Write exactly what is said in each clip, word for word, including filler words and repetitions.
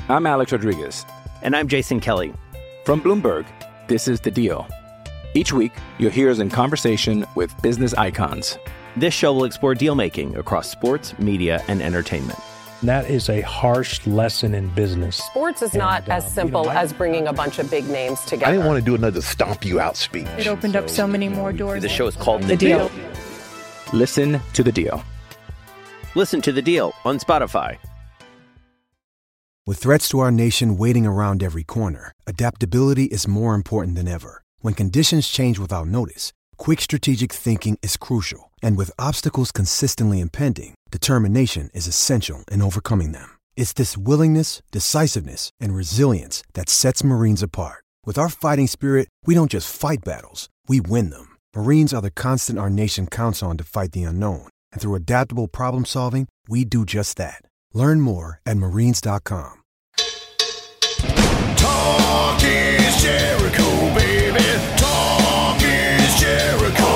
I'm Alex Rodriguez. And I'm Jason Kelly. From Bloomberg, this is The Deal. Each week, you'll hear us in conversation with business icons. This show will explore deal-making across sports, media, and entertainment. That is a harsh lesson in business. Sports is not and, uh, as simple you know, I, as bringing a bunch of big names together. I didn't want to do another stomp you out speech. It opened so, up so many more doors. The show is called The, the deal. deal. Listen to The Deal. Listen to The Deal on Spotify. With threats to our nation waiting around every corner, adaptability is more important than ever. When conditions change without notice, quick strategic thinking is crucial. And with obstacles consistently impending, determination is essential in overcoming them. It's this willingness, decisiveness, and resilience that sets Marines apart. With our fighting spirit, we don't just fight battles, we win them. Marines are the constant our nation counts on to fight the unknown. And through adaptable problem solving, we do just that. Learn more at marines dot com. Talk is Jericho, baby. Talk is Jericho.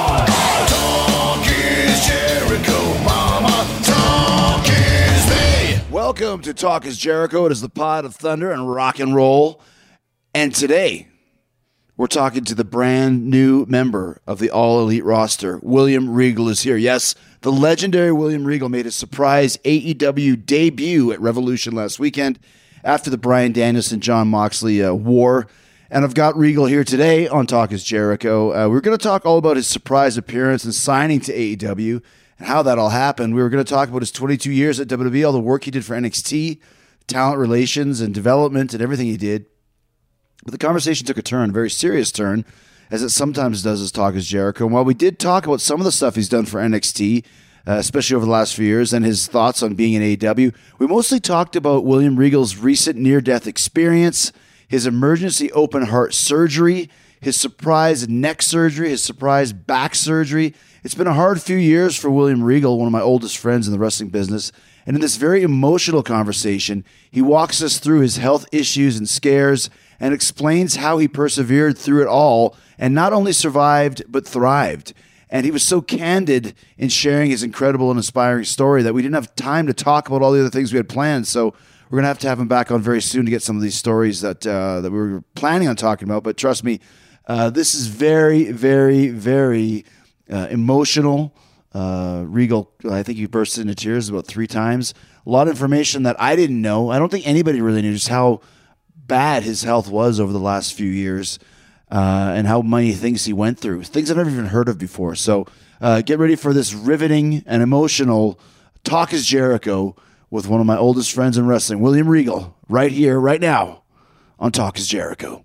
Talk is Jericho, mama. Talk is me. Welcome to Talk is Jericho. It is the pod of thunder and rock and roll. And today, we're talking to the brand new member of the All Elite roster. William Regal is here. Yes, the legendary William Regal made a surprise A E W debut at Revolution last weekend after the Bryan Danielson, Jon Moxley uh, war. And I've got Regal here today on Talk is Jericho. Uh, we're going to talk all about his surprise appearance and signing to A E W and how that all happened. We were going to talk about his twenty-two years at W W E, all the work he did for N X T, talent relations and development and everything he did. But the conversation took a turn, a very serious turn, as it sometimes does as Talk is Jericho. And while we did talk about some of the stuff he's done for N X T, uh, especially over the last few years, and his thoughts on being in A E W, we mostly talked about William Regal's recent near-death experience, his emergency open heart surgery, his surprise neck surgery, his surprise back surgery. It's been a hard few years for William Regal, one of my oldest friends in the wrestling business. And in this very emotional conversation, he walks us through his health issues and scares and explains how he persevered through it all and not only survived, but thrived. And he was so candid in sharing his incredible and inspiring story that we didn't have time to talk about all the other things we had planned. So we're going to have to have him back on very soon to get some of these stories that uh, that we were planning on talking about. But trust me, uh, this is very, very, very uh, emotional. Uh, Regal, I think he burst into tears about three times. A lot of information that I didn't know. I don't think anybody really knew just how bad his health was over the last few years uh, and how many things he went through. Things I've never even heard of before. So uh, get ready for this riveting and emotional Talk is Jericho with one of my oldest friends in wrestling, William Regal, right here, right now on Talk is Jericho.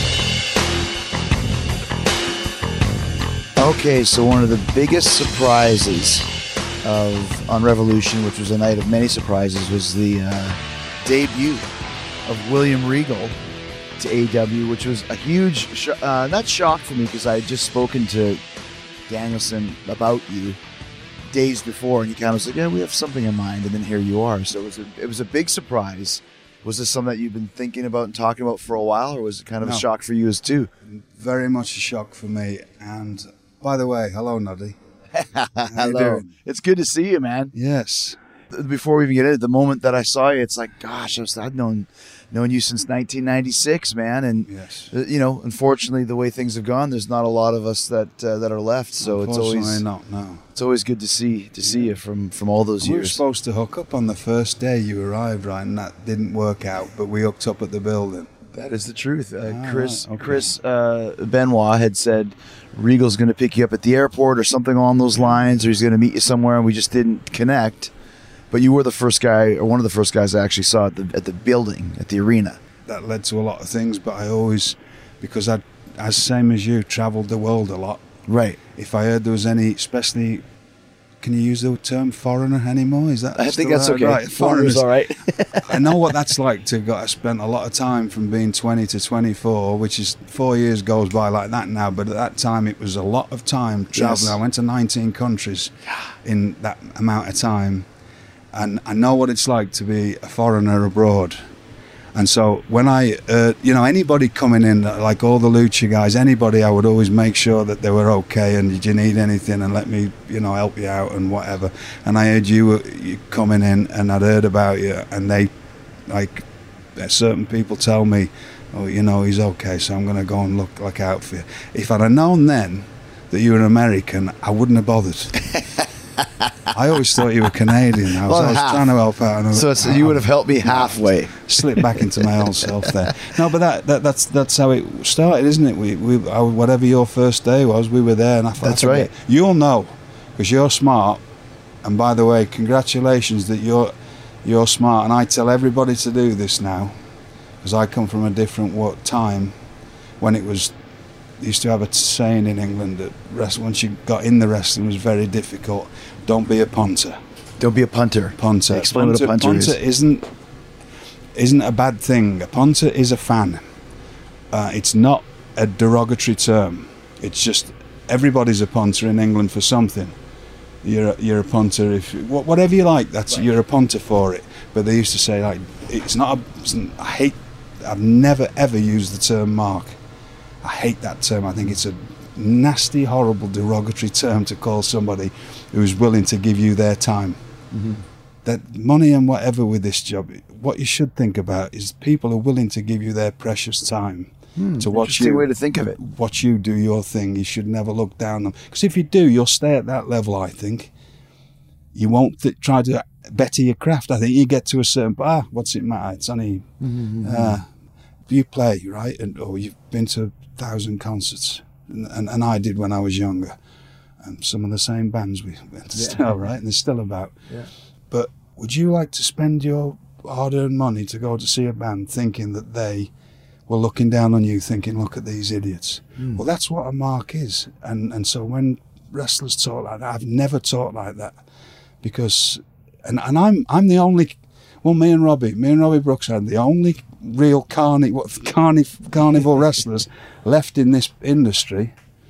Okay, so one of the biggest surprises of on Revolution, which was a night of many surprises, was the uh, debut of William Regal to A E W, which was a huge, sh- uh, not shock for me because I had just spoken to Danielson about you days before, and he kind of was like, yeah, we have something in mind, and then here you are. So it was a, it was a big surprise. Was this something that you've been thinking about and talking about for a while, or was it kind of no. a shock for you as too? Very much a shock for me. And by the way, hello, Nuddy. Hello. It's good to see you, man. Yes. Before we even get into it, the moment that I saw you, it's like, gosh, I've known known you since nineteen ninety-six, man. And, yes. you know, unfortunately, the way things have gone, there's not a lot of us that uh, that are left. So it's always not, no. It's always good to see to see you from, from all those we years. We were supposed to hook up on the first day you arrived, right? And that didn't work out, but we hooked up at the building. That is the truth. Uh, ah, Chris right. okay. Chris uh, Benoit had said Regal's going to pick you up at the airport or something along those lines, or he's going to meet you somewhere, and we just didn't connect. But you were the first guy, or one of the first guys I actually saw at the at the building, at the arena. That led to a lot of things, but I always, because I, as same as you, travelled the world a lot. Right. If I heard there was any, especially, can you use the term foreigner anymore? Is that I think that's okay. Right? Foreigner's all right. I know what that's like to go. I spent a lot of time from being twenty to twenty-four, which is four years goes by like that now. But at that time, it was a lot of time traveling. Yes. I went to nineteen countries in that amount of time. And I know what it's like to be a foreigner abroad. And so when I, uh, you know, anybody coming in, like all the Lucha guys, anybody, I would always make sure that they were okay and did you need anything and let me, you know, help you out and whatever. And I heard you, were, you coming in and I'd heard about you and they, like, certain people tell me, oh, you know, he's okay, so I'm going to go and look look out for you. If I'd have known then that you were an American, I wouldn't have bothered. I always thought you were Canadian. I was, Well, I was half. trying to help out. And I- So it's, you would have helped me halfway. Slip back into my old self there. No, but that, that that's that's how it started, isn't it? We we I, whatever your first day was, we were there, and I thought, That's I right. forget. You'll know because you're smart. And by the way, congratulations that you're you're smart. And I tell everybody to do this now because I come from a different what time when it was. Used to have a saying in England that rest, once you got in the wrestling, it was very difficult. Don't be a punter. Don't be a punter. Punter. Explain what a punter is. isn't isn't a bad thing. A punter is a fan. Uh, it's not a derogatory term. It's just everybody's a punter in England for something. You're a, you're a punter if wh- whatever you like. That's right. You're a punter for it. But they used to say like it's not. A, it's, I hate. I've never ever used the term mark. I hate that term. I think it's a nasty, horrible, derogatory term to call somebody who's willing to give you their time. Mm-hmm. That money and whatever with this job, what you should think about is people are willing to give you their precious time Hmm, to watch interesting you. way to think of it. Watch you do your thing. You should never look down them because if you do, you'll stay at that level. I think you won't th- try to better your craft. I think you get to a certain. Ah, what's it matter? It's only mm-hmm. uh, you play right, and or you've been to thousand concerts, and, and, and I did when I was younger, and some of the same bands we went to yeah. still, right, and they're still about. Yeah. But would you like to spend your hard-earned money to go to see a band thinking that they were looking down on you, thinking, look at these idiots? Mm. Well, that's what a mark is, and and so when wrestlers talk like that, I've never talked like that, because, and, and I'm I'm the only, well, me and Robbie, me and Robbie Brooks are the only real carni- what, carni- carnival wrestlers left in this industry.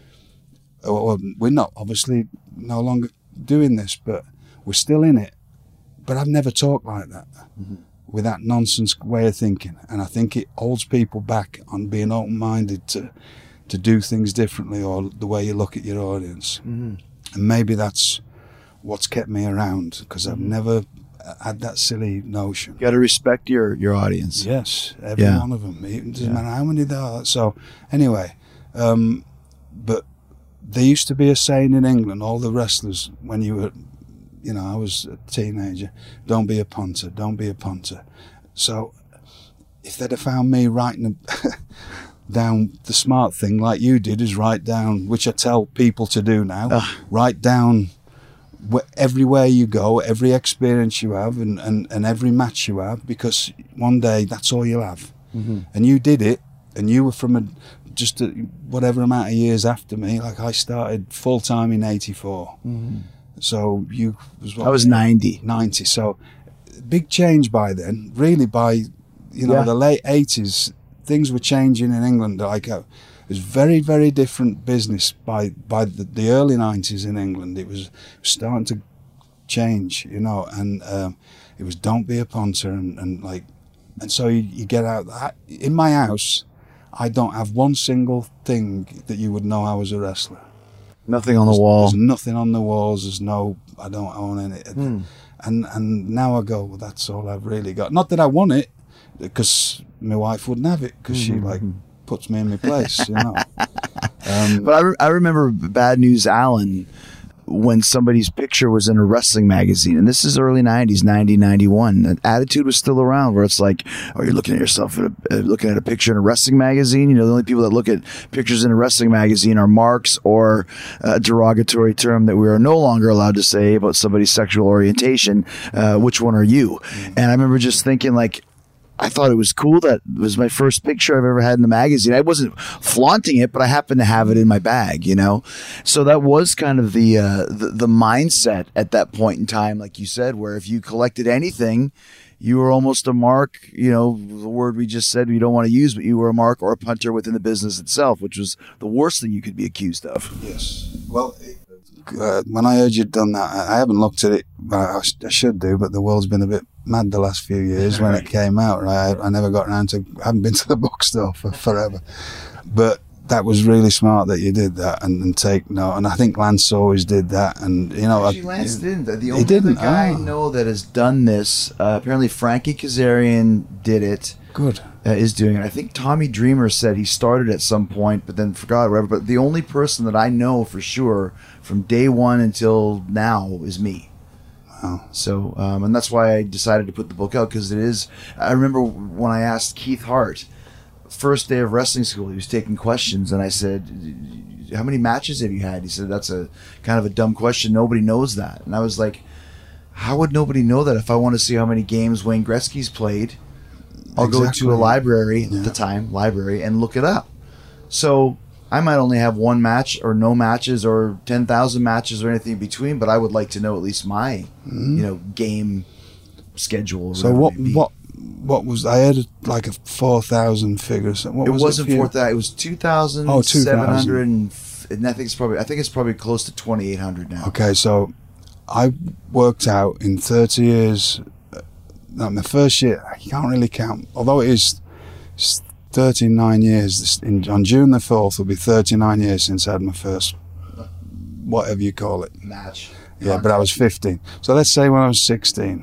Well, we're not obviously no longer doing this, but we're still in it. But I've never talked like that mm-hmm. with that nonsense way of thinking, and I think it holds people back on being open-minded to to do things differently or the way you look at your audience. Mm-hmm. And maybe that's what's kept me around because I've never had that silly notion. You got to respect your, your audience. Yes, every yeah. one of them. It doesn't yeah. matter how many there are. So anyway, um, but there used to be a saying in England, all the wrestlers, when you were, you know, I was a teenager, don't be a punter, don't be a punter. So if they'd have found me writing a, down the smart thing like you did, is write down, which I tell people to do now, Ugh. write down everywhere you go, every experience you have, and, and, and every match you have, because one day that's all you'll have. Mm-hmm. And you did it, and you were from a, just a, whatever amount of years after me. Like I started full time in eighty-four, mm-hmm. so you was what, I was ninety. ninety. So big change by then. Really, by you know yeah. the late eighties, things were changing in England. Like uh, it was very, very different business by by the, the early nineties in England. It was starting to change, you know, and um, it was don't be a punter, and, and like, and so you, you get out. I, in my house, I don't have one single thing that you would know I was a wrestler. Nothing on there's, the wall. There's nothing on the walls. There's no. I don't own any. Mm. And and now I go, well, that's all I've really got. Not that I want it, because my wife wouldn't have it, because mm-hmm. she like. puts me in my place, you know. Um, but I, re- I remember Bad News Allen when somebody's picture was in a wrestling magazine, and this is early nineties, ninety, ninety-one. The attitude was still around where it's like, oh, you're looking at yourself, at a, uh, looking at a picture in a wrestling magazine. You know, the only people that look at pictures in a wrestling magazine are marks or a derogatory term that we are no longer allowed to say about somebody's sexual orientation. Uh, which one are you? Mm-hmm. And I remember just thinking, like, I thought it was cool. That was my first picture I've ever had in the magazine. I wasn't flaunting it, but I happened to have it in my bag, you know? So that was kind of the, uh, the, the mindset at that point in time, like you said, where if you collected anything, you were almost a mark, you know, the word we just said we don't want to use, but you were a mark or a punter within the business itself, which was the worst thing you could be accused of. Yes. Well, uh, when I heard you'd done that, I haven't looked at it, but I, I should do, but the world's been a bit mad the last few years when it came out, right? I, I never got around to, I haven't been to the bookstore for forever. But that was really smart that you did that and, and take note. And I think Lance always did that. And you know, Actually, I, Lance you, didn't. The he only didn't. other guy Oh. I know that has done this, uh, apparently Frankie Kazarian did it. Good. Uh, is doing it. I think Tommy Dreamer said he started at some point, but then forgot. Whatever. But the only person that I know for sure from day one until now is me. Wow. So, um, and that's why I decided to put the book out, because it is. I remember when I asked Keith Hart, first day of wrestling school, he was taking questions, and I said, "How many matches have you had?" He said, "That's a kind of a dumb question. Nobody knows that." And I was like, "How would nobody know that? If I want to see how many games Wayne Gretzky's played, I'll Exactly. go to a library Yeah. at the time, library, and look it up." So I might only have one match or no matches or ten thousand matches or anything in between, but I would like to know at least my, Mm. you know, game schedule. or So whatever what it may be. what what was I had like a four thousand figures. What It was wasn't for you? four thousand. It was two thousand Oh, two thousand. seven hundred, and, and I think it's probably I think it's probably close to twenty eight hundred now. Okay, so I worked out in thirty years. uh, No, my first year I can't really count, although it is it's thirty-nine years. This, in, on June the fourth will be thirty-nine years since I had my first, whatever you call it. Match. Yeah, but I was fifteen. So let's say when I was sixteen.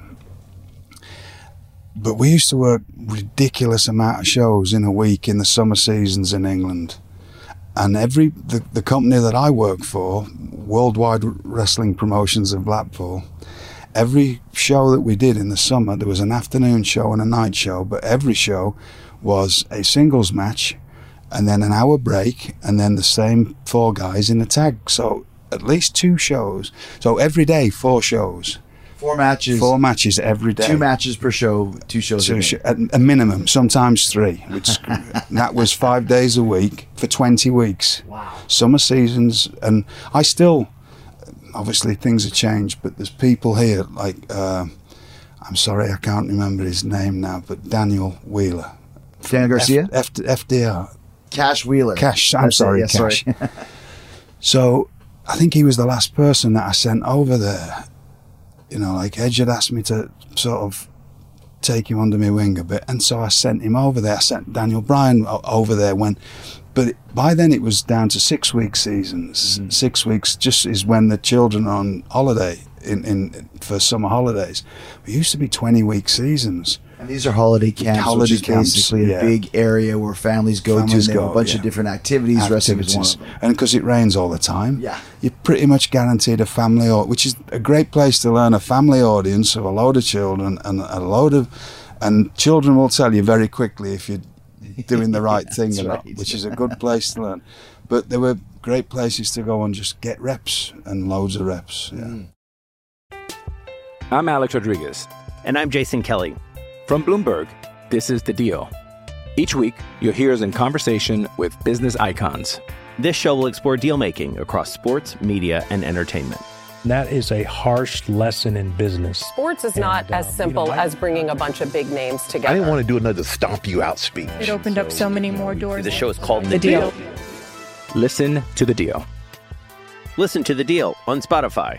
But we used to work ridiculous amount of shows in a week in the summer seasons in England. And every the, the company that I work for, Worldwide Wrestling Promotions of Blackpool, every show that we did in the summer, there was an afternoon show and a night show, but every show was a singles match and then an hour break and then the same four guys in a tag. So at least two shows. So every day, four shows. Four matches. Four matches every day. Two matches per show. Two shows. Two a, sh- at a minimum, sometimes three. Which that was five days a week for twenty weeks. Wow. Summer seasons, and I still, obviously things have changed, but there's people here like, uh, I'm sorry, I can't remember his name now, but Daniel Wheeler. Daniel Garcia? F- F- F D R. Cash Wheeler. Cash, I'm That's it, sorry, yeah, Cash. sorry. So I think he was the last person that I sent over there. You know, like Edge had asked me to sort of take him under my wing a bit, and so I sent him over there. I sent Daniel Bryan o- over there when, but it, by then it was down to six week seasons. Mm-hmm. Six weeks just is when the children are on holiday in, in for summer holidays. We used to be twenty week seasons. And these are holiday camps, Holiday which is camps, basically yeah. a big area where families go Families to. And they have go, a bunch yeah. of different activities. Wrestling is one activities, of them. and because it rains all the time, Yeah. you're pretty much guaranteed a family, au- which is a great place to learn a family audience of a load of children and a load of, and children will tell you very quickly if you're doing the right Yeah, thing that's or not, right. which is a good place to learn. But there were great places to go and just get reps and loads of reps. Yeah. Mm. I'm Alex Rodriguez. And I'm Jason Kelly. From Bloomberg, this is The Deal. Each week, you'll hear us in conversation with business icons. This show will explore deal making across sports, media, and entertainment. That is a harsh lesson in business. Sports is not And, uh, as you simple know, I- as bringing a bunch of big names together. I didn't want to do another stomp you out speech. It opened up so many more doors. The show is called The, The deal. Deal. Listen to The Deal. Listen to The Deal on Spotify.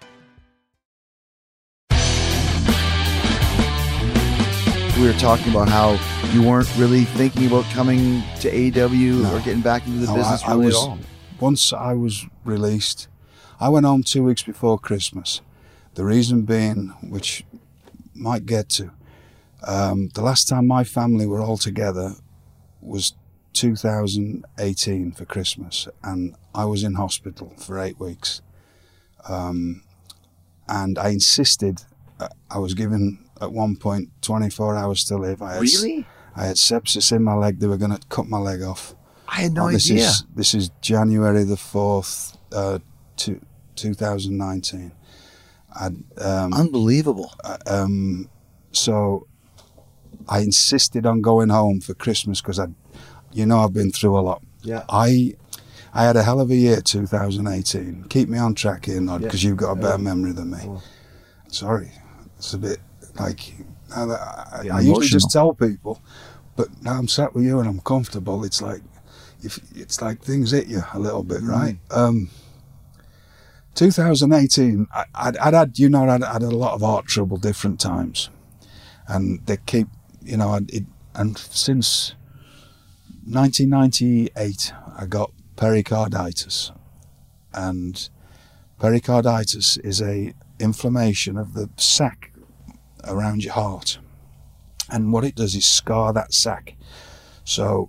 We were talking about how you weren't really thinking about coming to A E W No. or getting back into the No, business I, I really was, at all. Once I was released, I went home two weeks before Christmas. The reason being, which might get to, um, the last time my family were all together was two thousand eighteen for Christmas, and I was in hospital for eight weeks. Um, and I insisted, uh, I was given at one point twenty-four hours to live. I had, Really? I had sepsis in my leg. They were going to cut my leg off. I had no Oh, this idea. Is, this is January the fourth, uh, two, two thousand nineteen. I'd, um, Unbelievable. uh, um, so I insisted on going home for Christmas because I, you know, I've been through a lot. Yeah. I, I had a hell of a year, two thousand eighteen. Keep me on track here, Nod, because Yeah. you've got a better memory than me. Oh. Sorry, it's a bit like now that I, Yeah, I usually emotional. just tell people, but now I'm sat with you and I'm comfortable. It's like, if it's like things hit you a little bit, Mm. right? Um, two thousand eighteen, I, I'd, I'd had, you know, I'd had a lot of heart trouble different times, and they keep, you know, I'd, it, and since nineteen ninety-eight, I got pericarditis, and pericarditis is a inflammation of the sac around your heart, and what it does is scar that sac, so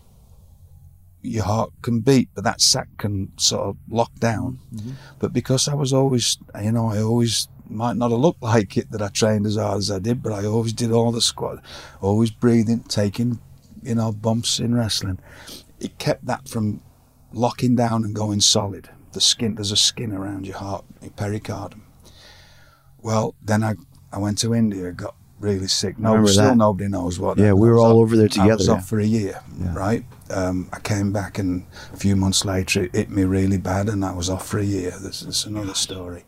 your heart can beat, but that sac can sort of lock down. Mm-hmm. But because I was always, you know, I always might not have looked like it that I trained as hard as I did, but I always did all the squat, always breathing, taking, you know, bumps in wrestling. It kept that from locking down and going solid. The skin, there's a skin around your heart, your pericardium. Well, then I, I went to India, got really sick. No, still that. Nobody knows what. Yeah, we were all off, over there together. I was yeah. off for a year, yeah. right? Um, I came back, and a few months later it hit me really bad, and I was off for a year. This is another story.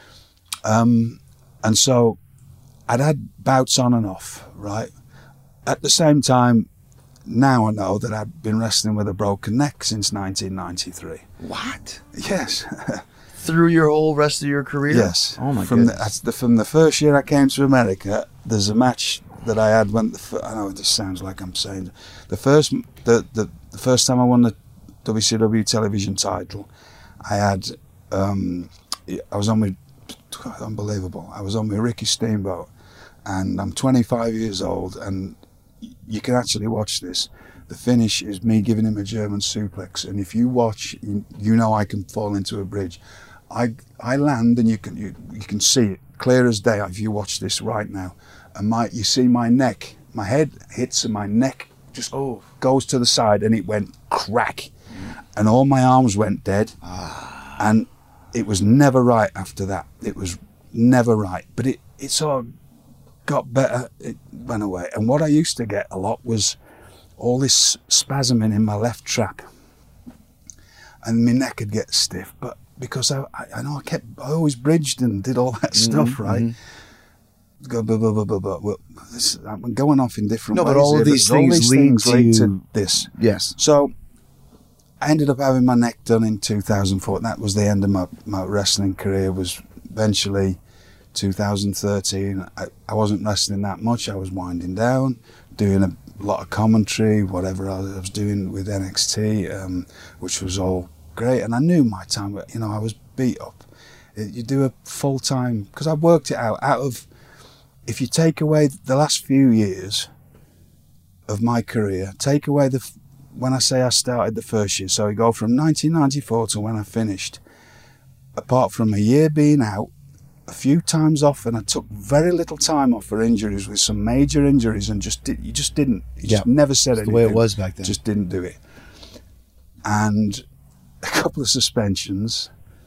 Um, and so I'd had bouts on and off, right? At the same time, now I know that I've been wrestling with a broken neck since nineteen ninety-three. What? Yes. Through your whole rest of your career? Yes. Oh my from goodness. The, that's the, from the first year I came to America, there's a match that I had when, the, I know this sounds like I'm saying, the first, the, the, the first time I won the W C W television title, I had, um, I was on with, unbelievable, I was on with Ricky Steamboat, and I'm twenty-five years old, and you can actually watch this. The finish is me giving him a German suplex, and if you watch, you, you know I can fall into a bridge. I I land, and you can you, you can see it clear as day if you watch this right now. And my you see my neck, my head hits, and my neck just oh. goes to the side, and it went crack, mm. and all my arms went dead, ah. and it was never right after that. It was never right, but it it sort of got better. It went away, and what I used to get a lot was all this spasming in my left trap, and my neck would get stiff. But because I, I, I know I kept, I always bridged and did all that mm-hmm, stuff, right? Mm-hmm. Go, blah, blah, blah, blah, blah. Well, this, I'm going off in different no, ways. No, but all of these things, these lead, things to... lead to this. Yes. So I ended up having my neck done in two thousand four. That was the end of my, my wrestling career. Was eventually two thousand thirteen. I, I wasn't wrestling that much. I was winding down, doing a lot of commentary, whatever I was doing with N X T, um, which was all great. And I knew my time, but you know, I was beat up. You do a full time, because I worked it out. Out of, if you take away the last few years of my career, take away the, when I say I started the first year, so I go from nineteen ninety-four to when I finished, apart from a year being out, a few times off, and I took very little time off for injuries, with some major injuries, and just did, you just didn't, you just yeah, never said anything. The way it was back then. Just didn't do it. And a couple of suspensions.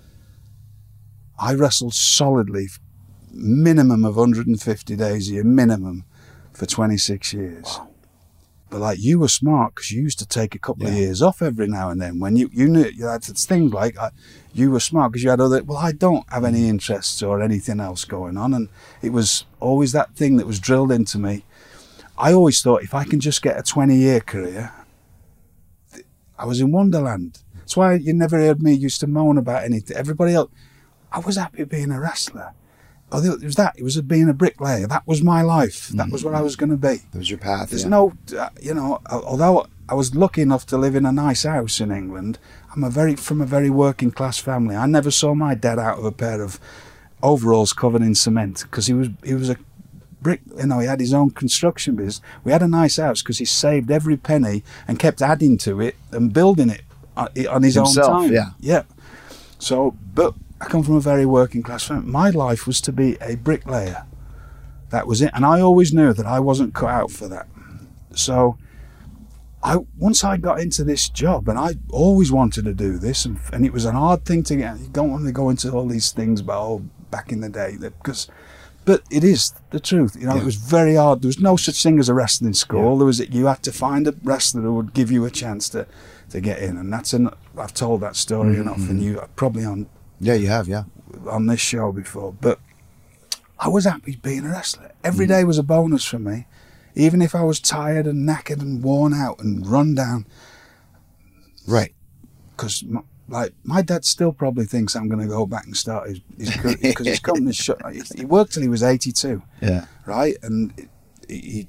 I wrestled solidly, minimum of one hundred fifty days a year, minimum, for twenty-six years. Wow. But like, you were smart, because you used to take a couple yeah. of years off every now and then. When you, you knew, you had things like, uh, you were smart because you had other, well, I don't have any interests or anything else going on. And it was always that thing that was drilled into me. I always thought, if I can just get a twenty-year career, I was in Wonderland. That's why you never heard me used to moan about anything. Everybody else, I was happy being a wrestler. Oh, it was that. It was being a bricklayer. That was my life. That mm-hmm. was what I was going to be. That was your path. There's yeah. no, uh, you know, although I was lucky enough to live in a nice house in England, I'm a very from a very working class family. I never saw my dad out of a pair of overalls covered in cement, because he was he was a brick. You know, he had his own construction business. We had a nice house because he saved every penny and kept adding to it and building it on, on his Himself, own time. Yeah, yeah. So, but I come from a very working class family. My life was to be a bricklayer. That was it. And I always knew that I wasn't cut out for that. So I once I got into this job, and I always wanted to do this, and, and it was an hard thing to get. You don't want to go into all these things about, oh, back in the day, because, but it is the truth. You know, yeah. It was very hard. There was no such thing as a wrestling school. Yeah. There was, you had to find a wrestler who would give you a chance to, to get in. And that's an, I've told that story mm-hmm. enough, and you probably on, yeah, you have, yeah, on this show before. But I was happy being a wrestler. Every mm. day was a bonus for me, even if I was tired and knackered and worn out and run down. Right, because like my dad still probably thinks I'm going to go back and start his his because his company's shut. He worked till he was eighty-two. Yeah, right, and he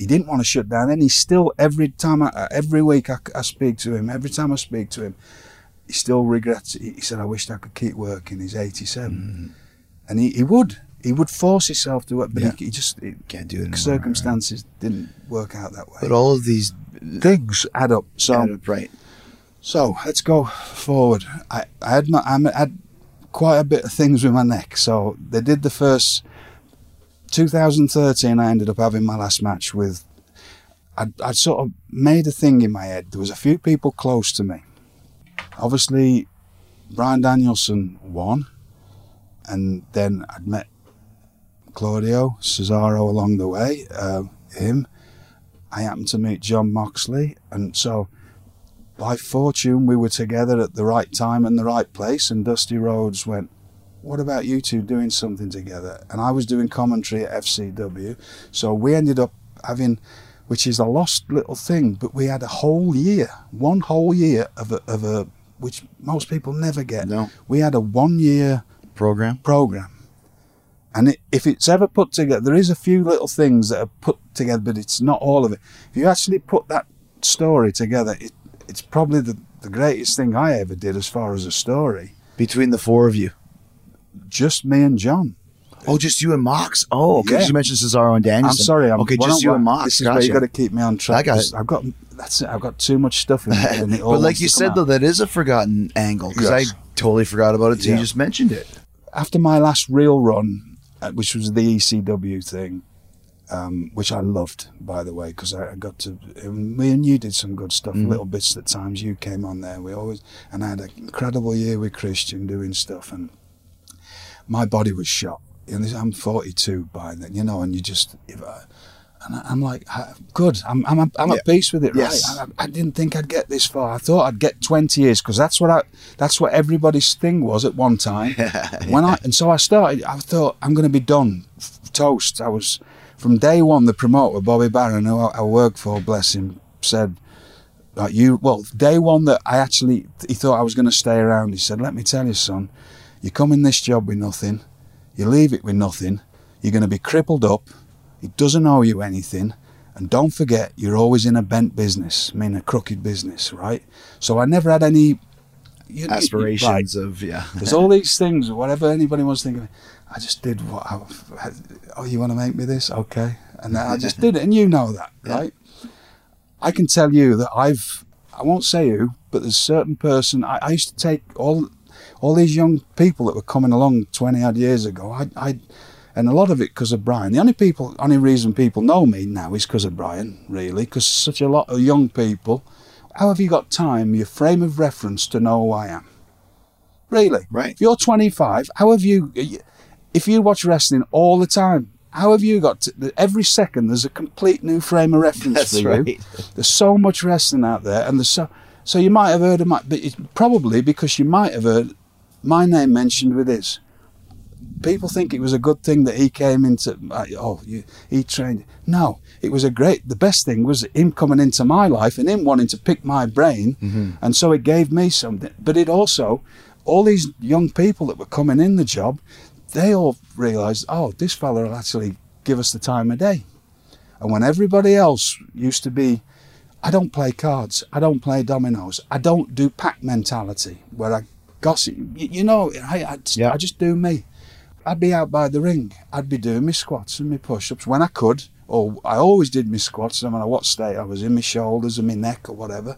he didn't want to shut down. And he still, every time, I, every week I, I speak to him, every time I speak to him, he still regrets it. He said, I wished I could keep working. He's eighty-seven. Mm. And he, he would. He would force himself to work, but yeah. he, he just he, can't do it anymore. Circumstances right. didn't work out that way. But all of these things add up. So, add up, right. So let's go forward. I, I, had my, I had quite a bit of things with my neck. So they did the first... two thousand thirteen, I ended up having my last match with... I'd, I'd sort of made a thing in my head. There was a few people close to me. Obviously, Bryan Danielson won. And then I'd met Claudio Cesaro along the way, uh, him. I happened to meet John Moxley, and so by fortune we were together at the right time and the right place, and Dusty Rhodes went, what about you two doing something together? And I was doing commentary at F C W, so we ended up having, which is a lost little thing, but we had a whole year, one whole year of a, of a which most people never get. No. We had a one year program program. And it, if it's ever put together, there is a few little things that are put together, but it's not all of it. If you actually put that story together, it, it's probably the, the greatest thing I ever did as far as a story. Between the four of you? Just me and John. Oh, just you and Mox? Oh, okay. Yeah. You mentioned Cesaro and Danielson. I'm sorry. I'm, okay, just you and Mox. This is gotcha. where you got to keep me on track. I got it. I've got, that's it. I've got too much stuff in it. And it all but like wants you to said, come though, out. that is a forgotten angle, because Yes. I totally forgot about it until Yeah. you just mentioned it. After my last real run, which was the E C W thing, um, which I loved, by the way, because I, I got to, me and you did some good stuff, Mm. little bits at times. You came on there. We always, and I had an incredible year with Christian doing stuff, and my body was shot. You know, I'm forty-two by then, you know, and you just, if I, and I'm like, good, I'm I'm I'm Yeah. at peace with it, Yes. right? I, I didn't think I'd get this far. I thought I'd get twenty years, because that's what I, that's what everybody's thing was at one time. When I and so I started, I thought I'm going to be done, toast. I was from day one. The promoter Bobby Barron, who I, I worked for, bless him, said, like you, well, day one that I actually, he thought I was going to stay around. He said, let me tell you, son, you come in this job with nothing. You leave it with nothing, you're going to be crippled up, it doesn't owe you anything, and don't forget, you're always in a bent business, I mean a crooked business, right? So I never had any... You, Aspirations right. of, yeah. There's all these things, whatever anybody wants to think of, I just did what I... Oh, you want to make me this? Okay. And I just did it, and you know that, right? Yeah. I can tell you that I've... I won't say who, but there's a certain person... I, I used to take all... All these young people that were coming along twenty odd years ago, I, I, and a lot of it because of Brian. The only people, only reason people know me now is because of Brian, really, because such a lot of young people. How have you got time, your frame of reference, to know who I am? Really, right? If you're twenty-five, how have you? If you watch wrestling all the time, how have you got to, every second? There's a complete new frame of reference That's for right. you. There's so much wrestling out there, and there's so. So you might have heard of my, but it's probably because you might have heard my name mentioned with his. People think it was a good thing that he came into, oh, you, he trained. No, it was a great, the best thing was him coming into my life and him wanting to pick my brain. Mm-hmm. And so it gave me something. But it also, all these young people that were coming in the job, they all realised, oh, this fella will actually give us the time of day. And when everybody else used to be, I don't play cards, I don't play dominoes, I don't do pack mentality where I gossip. You, you know, I, I, just, yeah. I just do me. I'd be out by the ring, I'd be doing my squats and my push-ups when I could, or I always did my squats no matter what state I was in, my shoulders and my neck or whatever.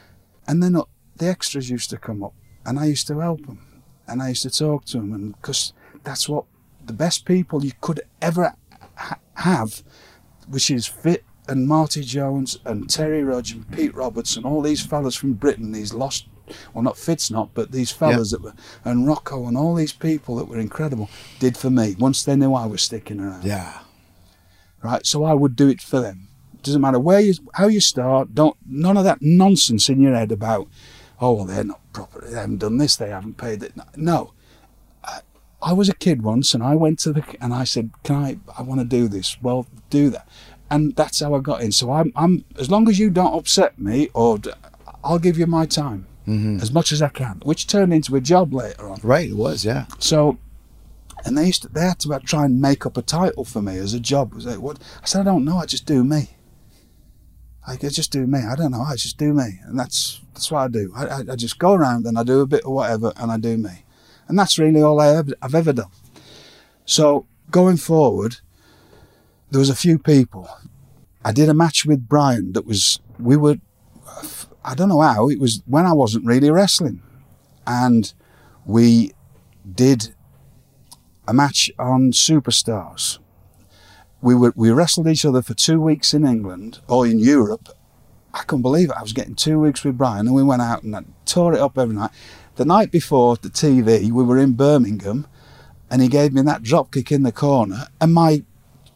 And then the extras used to come up and I used to help them and I used to talk to them, and because that's what the best people you could ever ha- have, which is fit, and Marty Jones and Terry Rudge and Pete Roberts and all these fellas from Britain, these lost, well not Fitz not, but these fellas yeah. that were, and Rocco and all these people that were incredible, did for me once they knew I was sticking around. Yeah. Right, so I would do it for them. Doesn't matter where you, how you start, don't, none of that nonsense in your head about, oh well they're not proper, they haven't done this, they haven't paid it. No. I, I was a kid once and I went to the, and I said, can I, I want to do this. Well, do that. And that's how I got in. So I'm, I'm as long as you don't upset me, or I'll give you my time mm-hmm. as much as I can, which turned into a job later on. Right, it was, yeah. So, and they used to, they had to try and make up a title for me as a job. Was like, what? I said, I don't know, I just do me. I could just do me. I don't know. I just do me. And that's that's what I do. I, I, I just go around and I do a bit of whatever and I do me. And that's really all I have, I've ever done. So going forward, there was a few people. I did a match with Brian that was, we were, I don't know how, it was when I wasn't really wrestling. And we did a match on Superstars. We were we wrestled each other for two weeks in England or in Europe. I couldn't believe it. I was getting two weeks with Brian, and we went out and I tore it up every night. The night before the T V, we were in Birmingham, and he gave me that drop kick in the corner, and my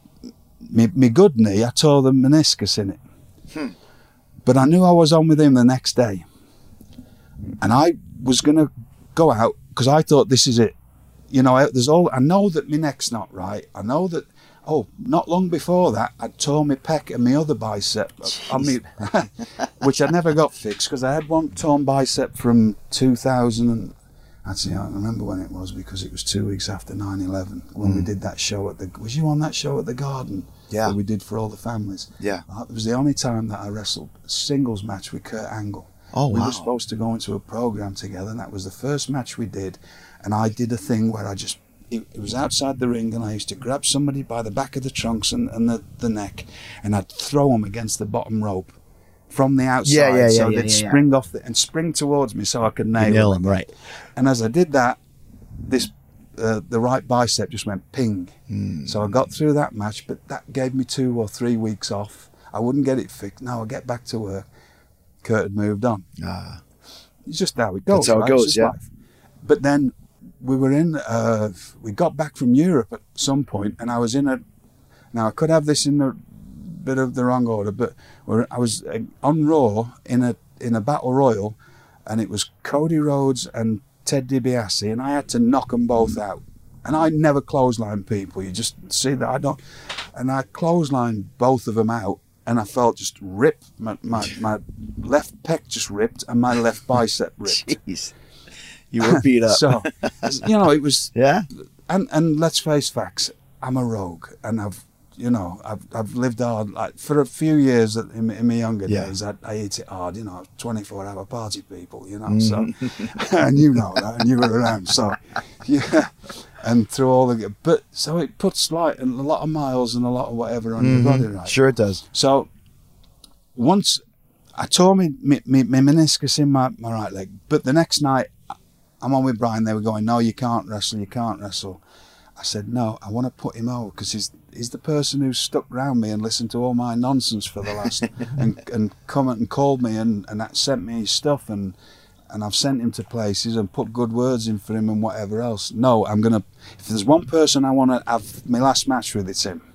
my, my good knee, I tore the meniscus in it. Hmm. But I knew I was on with him the next day, and I was going to go out because I thought this is it. You know, I, there's all I know that my neck's not right. I know that. Oh, not long before that, I tore my pec and my other bicep, on me, which I never got fixed because I had one torn bicep from two thousand. And, actually, I don't remember when it was because it was two weeks after nine eleven when mm. we did that show at the. Was you on that show at the Garden? Yeah. That we did for all the families. Yeah. Uh, it was the only time that I wrestled a singles match with Kurt Angle. Oh, we wow. were supposed to go into a program together, and that was the first match we did. And I did a thing where I just. It, it was outside the ring, and I used to grab somebody by the back of the trunks and, and the, the neck, and I'd throw them against the bottom rope from the outside, yeah, yeah, yeah, so yeah, they'd yeah, spring off the, and spring towards me so I could nail, nail them. them. Right. And as I did that, this uh, the right bicep just went ping. Mm. So I got through that match, but that gave me two or three weeks off. I wouldn't get it fixed. No, I'd get back to work. Kurt had moved on. Ah. It's just how it goes. That's how right? it goes, yeah. Life. But then we were in, uh, we got back from Europe at some point, and I was in a, now I could have this in a bit of the wrong order, but we're, I was on Raw in a in a battle royal, and it was Cody Rhodes and Ted DiBiase, and I had to knock them both out. And I never clothesline people, you just see that I don't, and I clotheslined both of them out, and I felt just rip, my, my, my left pec just ripped, and my left bicep ripped. Jeez. You were beat up. So, you know, it was... Yeah? And and let's face facts, I'm a rogue, and I've, you know, I've I've lived hard. Like, for a few years in, in my younger yeah. days, I, I eat it hard, you know, twenty-four hour party people, you know, mm. so... and you know that, and you were around, so... Yeah, and through all the... But, so it puts, like, a lot of miles and a lot of whatever on mm-hmm. your body, right? Sure it does. So, once... I tore me, me, me, me meniscus in my, my right leg, but the next night, I'm on with Brian, they were going, no, you can't wrestle, you can't wrestle. I said, no, I want to put him over because he's he's the person who's stuck around me and listened to all my nonsense for the last, and, and come and called me and, and that sent me his stuff, and and I've sent him to places and put good words in for him and whatever else. No, I'm going to, if there's one person I want to have my last match with, it's him.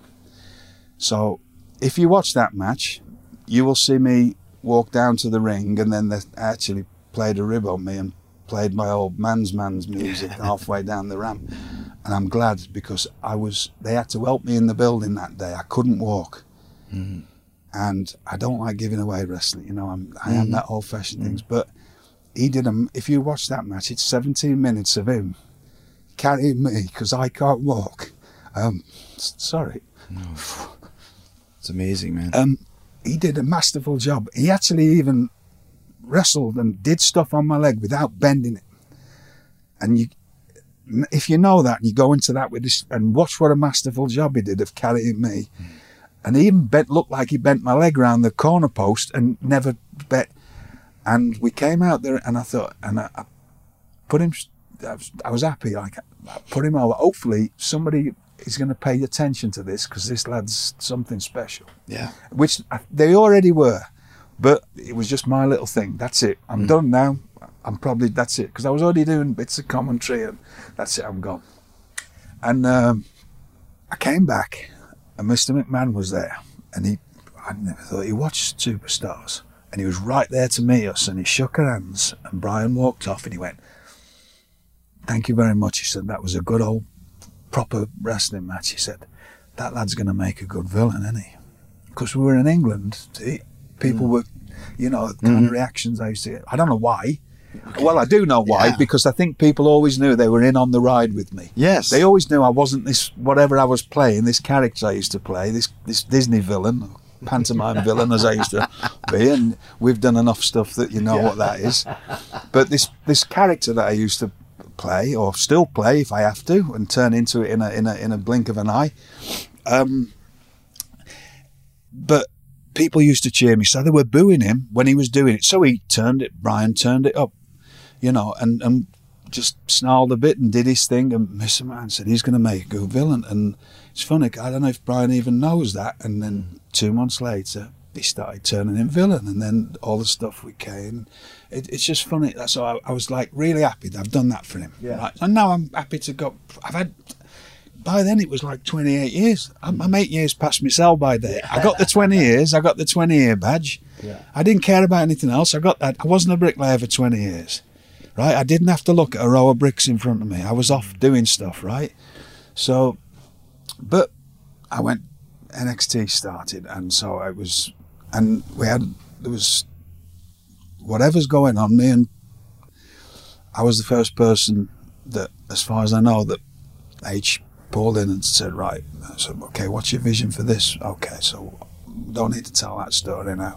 So if you watch that match, you will see me walk down to the ring, and then they actually played a rib on me and played my old man's man's music halfway down the ramp, and I'm glad because I was they had to help me in the building that day. I couldn't walk, mm. and I don't like giving away wrestling, you know, I'm I am mm. that old-fashioned mm. things, but he did a, if you watch that match, it's seventeen minutes of him carrying me because I can't walk. um sorry no. It's amazing, man. um he did a masterful job. He actually even wrestled and did stuff on my leg without bending it. And you, if you know that, and you go into that with this and watch what a masterful job he did of carrying me, mm. and he even bent, looked like he bent my leg around the corner post and never bent. And we came out there, and I thought, and I, I put him. I was, I was happy. Like I put him over. Hopefully, somebody is going to pay attention to this because this lad's something special. Yeah, which they already were. But it was just my little thing. That's it. I'm mm. done now. I'm probably, that's it. Because I was already doing bits of commentary, and that's it, I'm gone. And um, I came back, and Mister McMahon was there. And he, I never thought, he watched Superstars. And he was right there to meet us, and he shook our hands. And Brian walked off, and he went, thank you very much. He said, that was a good old, proper wrestling match. He said, that lad's going to make a good villain, isn't he? Because we were in England, see? People mm. were, you know, the kind mm. of reactions I used to get. I don't know why. Okay. Well, I do know why, yeah. because I think people always knew they were in on the ride with me. Yes. They always knew I wasn't this, whatever I was playing, this character I used to play, this this Disney villain, pantomime villain as I used to be, and we've done enough stuff that you know yeah. what that is. But this this character that I used to play, or still play if I have to, and turn into it in a in a in a blink of an eye. Um, but people used to cheer me, so they were booing him when he was doing it. So he turned it. Brian turned it up, you know, and and just snarled a bit and did his thing. And Mister Man said he's going to make a good villain, and it's funny. I don't know if Brian even knows that. And then two months later, he started turning him villain, and then all the stuff we came. It, it's just funny. So I, I was like really happy that I've done that for him. Yeah. Right? And now I'm happy to go. I've had. By then it was like twenty-eight years. I'm, I'm eight years past myself by then. Yeah. I got the twenty years. I got the twenty year badge. Yeah. I didn't care about anything else. I got that. I wasn't a bricklayer for twenty years, right? I didn't have to look at a row of bricks in front of me. I was off doing stuff, right? So, but I went. N X T started, and so I was, and we had there was. Whatever's going on, me and I was the first person that, as far as I know, that H pulled in and said, right, I said, okay, what's your vision for this? Okay, so don't need to tell that story now.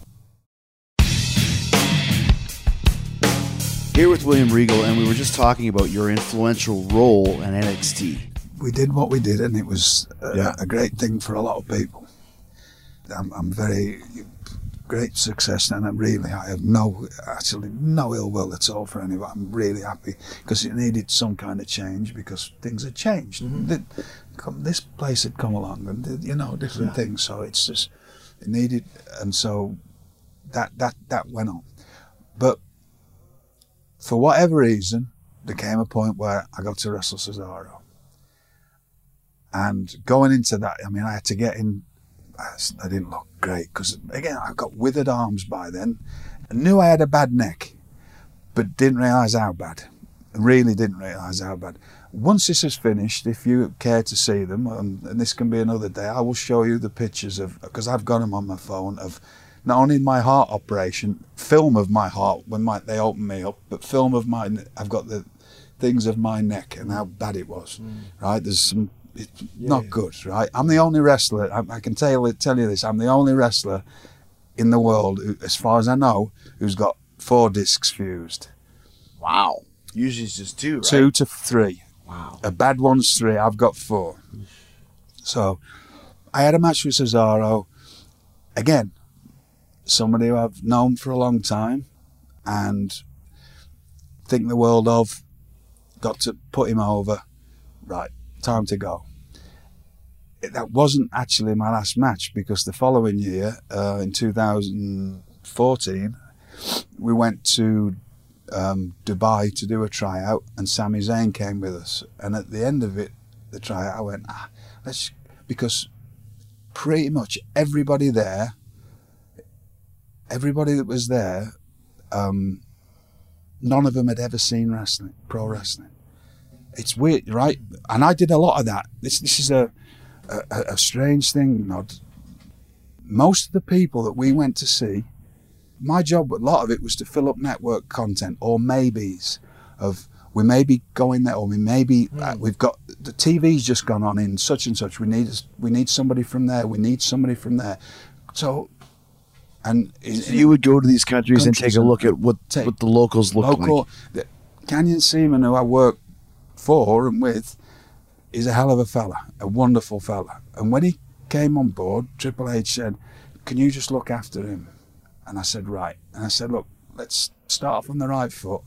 Here with William Regal, and we were just talking about your influential role in N X T. We did what we did, and it was a, yeah. a great thing for a lot of people. I'm, I'm very... great success, and I'm really, I have no, actually no ill will at all for anybody. I'm really happy because it needed some kind of change because things had changed. Mm-hmm. This place had come along and did, you know, different yeah. things. So it's just, it needed, and so that, that, that went on. But for whatever reason, there came a point where I got to wrestle Cesaro. And going into that, I mean, I had to get in, I didn't look great because, again, I got withered arms by then. I knew I had a bad neck, but didn't realise how bad. I really didn't realise how bad. Once this is finished, if you care to see them, um, and this can be another day, I will show you the pictures of, because I've got them on my phone, of not only my heart operation, film of my heart when my, they opened me up, but film of my, I've got the things of my neck and how bad it was, mm. right? There's some, it's yeah, not yeah. good, right? I'm the only wrestler, I, I can tell, tell you this, I'm the only wrestler in the world, who, as far as I know, who's got four discs fused. Wow. Usually it's just two, right? Two to three. Wow. A bad one's three, I've got four. So, I had a match with Cesaro. Again, somebody who I've known for a long time and think the world of, got to put him over. Right, time to go. It, that wasn't actually my last match because the following year, uh, in two thousand fourteen, we went to um, Dubai to do a tryout and Sami Zayn came with us. And at the end of it, the tryout, I went, ah, let's, because pretty much everybody there, everybody that was there, um, none of them had ever seen wrestling, pro wrestling. It's weird, right? And I did a lot of that. This this is a a, a strange thing, you know. Most of the people that we went to see, my job, a lot of it was to fill up network content or maybes of, we may be going there, or we may be, mm. uh, we've got, the T V's just gone on in such and such, we need we need somebody from there, we need somebody from there. So, and in, so you would go to these countries, countries and take a look at what, take, what the locals look local, like. The Canyon Seaman, who I work for and with, is a hell of a fella, a wonderful fella. And when he came on board, Triple H said, can you just look after him? And I said, right. And I said, look, let's start off on the right foot.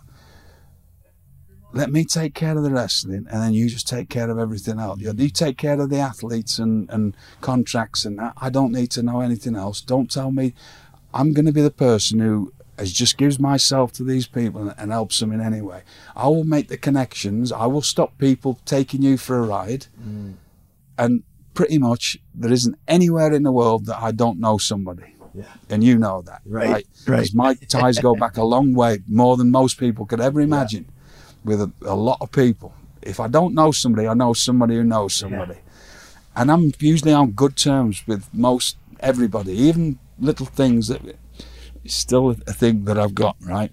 Let me take care of the wrestling, and then you just take care of everything else. You take care of the athletes and, and contracts and that. I don't need to know anything else. Don't tell me. I'm going to be the person who as just gives myself to these people and helps them in any way. I will make the connections. I will stop people taking you for a ride. Mm. And pretty much there isn't anywhere in the world that I don't know somebody. Yeah. And you know that, right? Right. Because my ties go back a long way, more than most people could ever imagine, yeah. with a, a lot of people. If I don't know somebody, I know somebody who knows somebody. Yeah. And I'm usually on good terms with most everybody, even little things that is still a thing that I've got, right?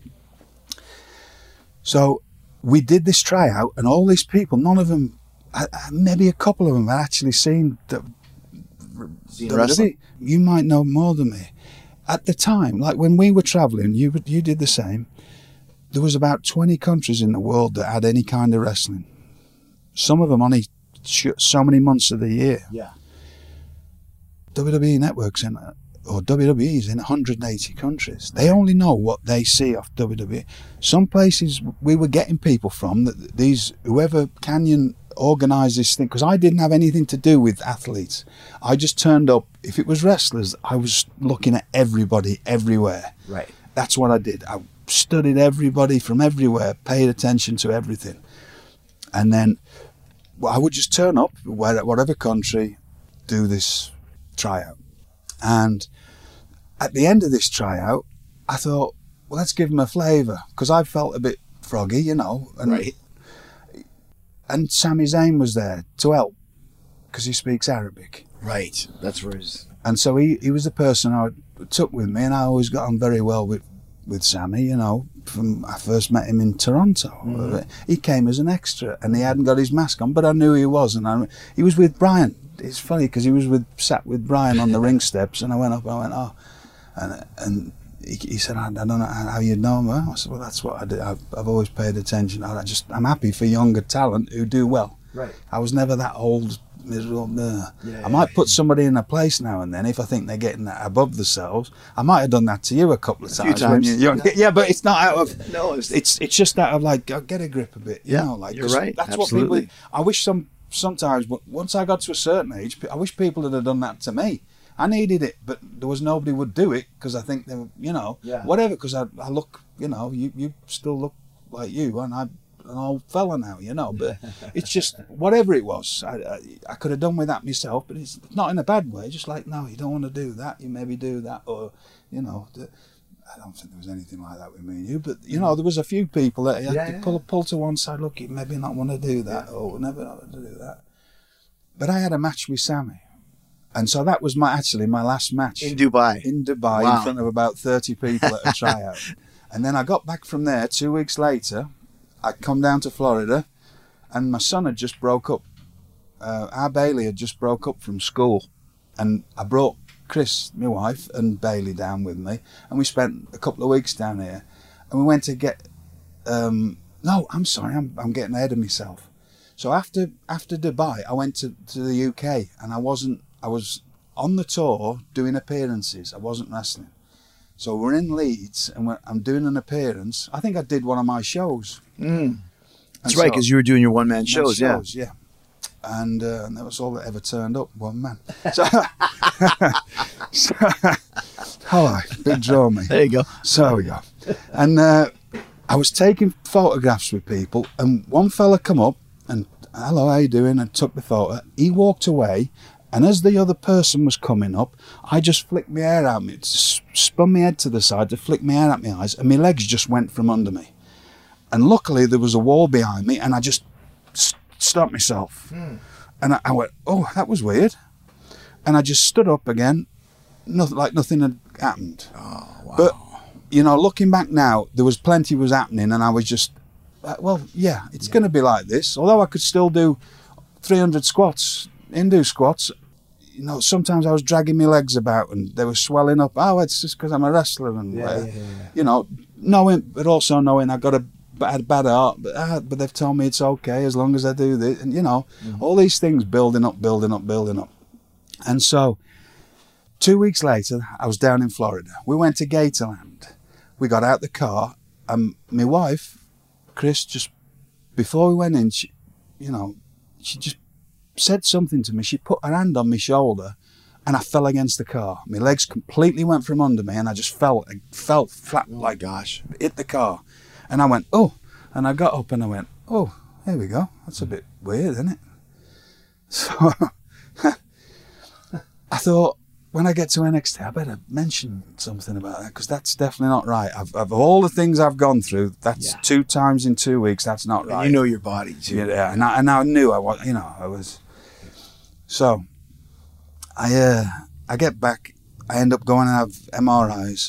So we did this tryout, and all these people, none of them, maybe a couple of them had actually seen the, Seen wrestling? You might know more than me. At the time, like when we were travelling, you you did the same. There was about twenty countries in the world that had any kind of wrestling. Some of them only so many months of the year. Yeah. W W E Network's in, or W W E's in one hundred eighty countries. They only know what they see off W W E. Some places we were getting people from, that these, whoever Canyon organised this thing, because I didn't have anything to do with athletes. I just turned up. If it was wrestlers, I was looking at everybody everywhere. Right. That's what I did. I studied everybody from everywhere, paid attention to everything. And then well, I would just turn up, whatever country, do this tryout. And at the end of this tryout, I thought, well, let's give them a flavour, because I felt a bit froggy, you know. And, right. And Sami Zayn was there to help, because he speaks Arabic. Right. That's where he's... And so he, he was the person I took with me, and I always got on very well with, with Sami, you know. From I first met him in Toronto. Mm. He came as an extra, and he hadn't got his mask on, but I knew he was. And I, he was with Brian. It's funny, because he was with sat with Brian on the ring steps, and I went up and I went, oh. And, and he, he said, I, I don't know how you know him. I said, well, that's what I do. I've, I've always paid attention. I just, I'm happy for younger talent who do well. Right. I was never that old, miserable. Uh, yeah, I might yeah, put yeah. somebody in a place now and then if I think they're getting that above themselves. I might have done that to you a couple of a times. Few times. When you, yeah. yeah, but it's not out of. No, it's it's it's just out of like oh, get a grip a bit. You yeah, know, like you're right. That's Absolutely. what people. I wish some sometimes, but once I got to a certain age, I wish people had done that to me. I needed it, but there was nobody would do it because I think they were, you know, yeah. whatever. Because I, I look, you know, you, you still look like you, and I'm an old fella now, you know. But it's just whatever it was, I, I, I could have done with that myself. But it's not in a bad way. Just like no, you don't want to do that. You maybe do that, or you know. The, I don't think there was anything like that with me and you, but you know, there was a few people that you had yeah, to yeah. pull pull to one side. Look, you maybe not want to do that, yeah. or never want to do that. But I had a match with Sami. And so that was my actually my last match. In Dubai. In Dubai, Wow. in front of about thirty people at a tryout. And then I got back from there two weeks later. I come down to Florida, and my son had just broke up. Uh, our Bailey had just broke up from school. And I brought Chris, my wife, and Bailey down with me. And we spent a couple of weeks down here. And we went to get... Um, no, I'm sorry, I'm, I'm getting ahead of myself. So after after Dubai, I went to, to the U K, and I wasn't... I was on the tour doing appearances. I wasn't wrestling. So we're in Leeds and we're, I'm doing an appearance. I think I did one of my shows. Mm. That's And right, so- because you were doing your one-man shows, yeah. shows, yeah. And, uh, and that was all that ever turned up, one man. So, so hello, big draw me. There you go. So we go. And uh, I was taking photographs with people, and one fella come up and, hello, how you doing? And took the photo. He walked away. And as the other person was coming up, I just flicked my hair out, me, spun my head to the side to flick my hair out my eyes, and my legs just went from under me. And luckily there was a wall behind me, and I just st- stopped myself. Mm. And I, I went, oh, that was weird. And I just stood up again, nothing, like nothing had happened. Oh, wow. But, you know, looking back now, there was plenty was happening, and I was just, uh, well, yeah, it's yeah. going to be like this. Although I could still do three hundred squats, Hindu squats. You know, sometimes I was dragging my legs about and they were swelling up. Oh, it's just because I'm a wrestler, and yeah, uh, yeah, yeah. you know, knowing, but also knowing I got a bad, bad heart. But uh, but they've told me it's okay as long as I do this, and you know, mm-hmm. all these things building up, building up, building up. And so, two weeks later, I was down in Florida. We went to Gatorland. We got out the car, and my wife, Chris, just before we went in, she, you know, she just said something to me. She put her hand on my shoulder, and I fell against the car. My legs completely went from under me, and I just fell, I fell flat, oh like gosh, hit the car. And I went, oh, and I got up and I went, oh, here we go. That's a bit weird, isn't it? So I thought, when I get to N X T, I better mention something about that, because that's definitely not right. I've, of all the things I've gone through, that's yeah. two times in two weeks. That's not right. You know your body too. Yeah, and I, and I knew I was, you know, I was. So, I uh, I get back. I end up going and have M R Is.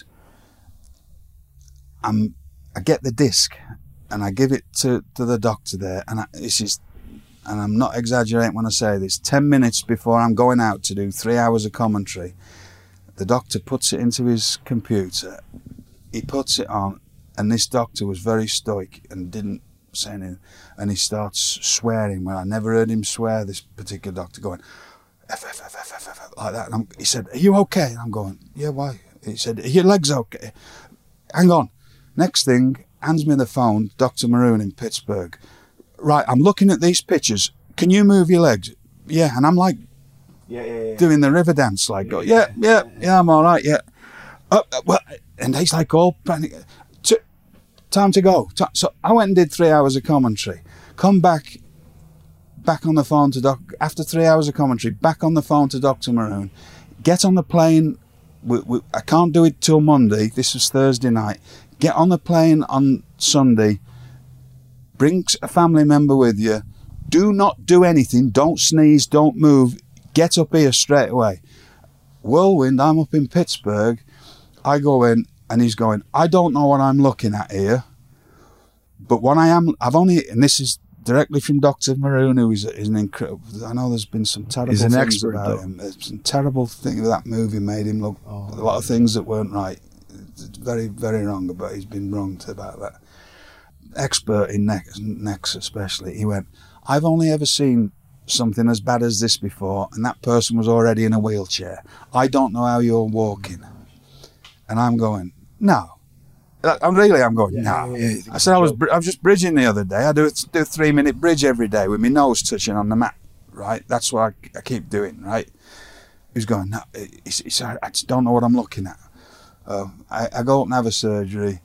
I'm, I get the disc, and I give it to, to the doctor there, and I, this is, and I'm not exaggerating when I say this, ten minutes before I'm going out to do three hours of commentary, the doctor puts it into his computer, he puts it on, and this doctor was very stoic and didn't say anything, and he starts swearing. Well, I never heard him swear, this particular doctor, going, F, F, F, F, F, F, like that. And I'm, he said, are you okay? And I'm going, yeah, why? He said, are your legs okay? Hang on. Next thing, hands me the phone, Doctor Maroon in Pittsburgh. Right, I'm looking at these pictures. Can you move your legs? Yeah, and I'm like yeah, yeah, yeah. doing the river dance, like, go, yeah, yeah, yeah, I'm all right, yeah. Uh, uh, well, and he's like, all panic. T- time to go. T- so I went and did three hours of commentary. Come back, back on the phone to Doc. After three hours of commentary, back on the phone to Doctor Maroon. Get on the plane. We, we, I can't do it till Monday. This was Thursday night. Get on the plane on Sunday. Bring a family member with you. Do not do anything. Don't sneeze. Don't move. Get up here straight away. Whirlwind, I'm up in Pittsburgh. I go in and he's going, I don't know what I'm looking at here. But what I am, I've only, and this is directly from Doctor Maroon, who is, is an incredible, I know there's been some terrible He's an things expert, about though. him. There's some terrible things that movie made him look, Oh, a lot of things that weren't right. It's very, very wrong, but he's been wronged about that. Expert in necks, necks especially. He went, I've only ever seen something as bad as this before, and that person was already in a wheelchair. I don't know how you're walking. And I'm going, no. I'm really, I'm going, Yeah, no. yeah, yeah. I said, I was, br- I was just bridging the other day. I do, do a three minute bridge every day with my nose touching on the mat, right? That's what I, I keep doing, right? He's going, no. He said, I just don't know what I'm looking at. Uh, I, I go up and have a surgery.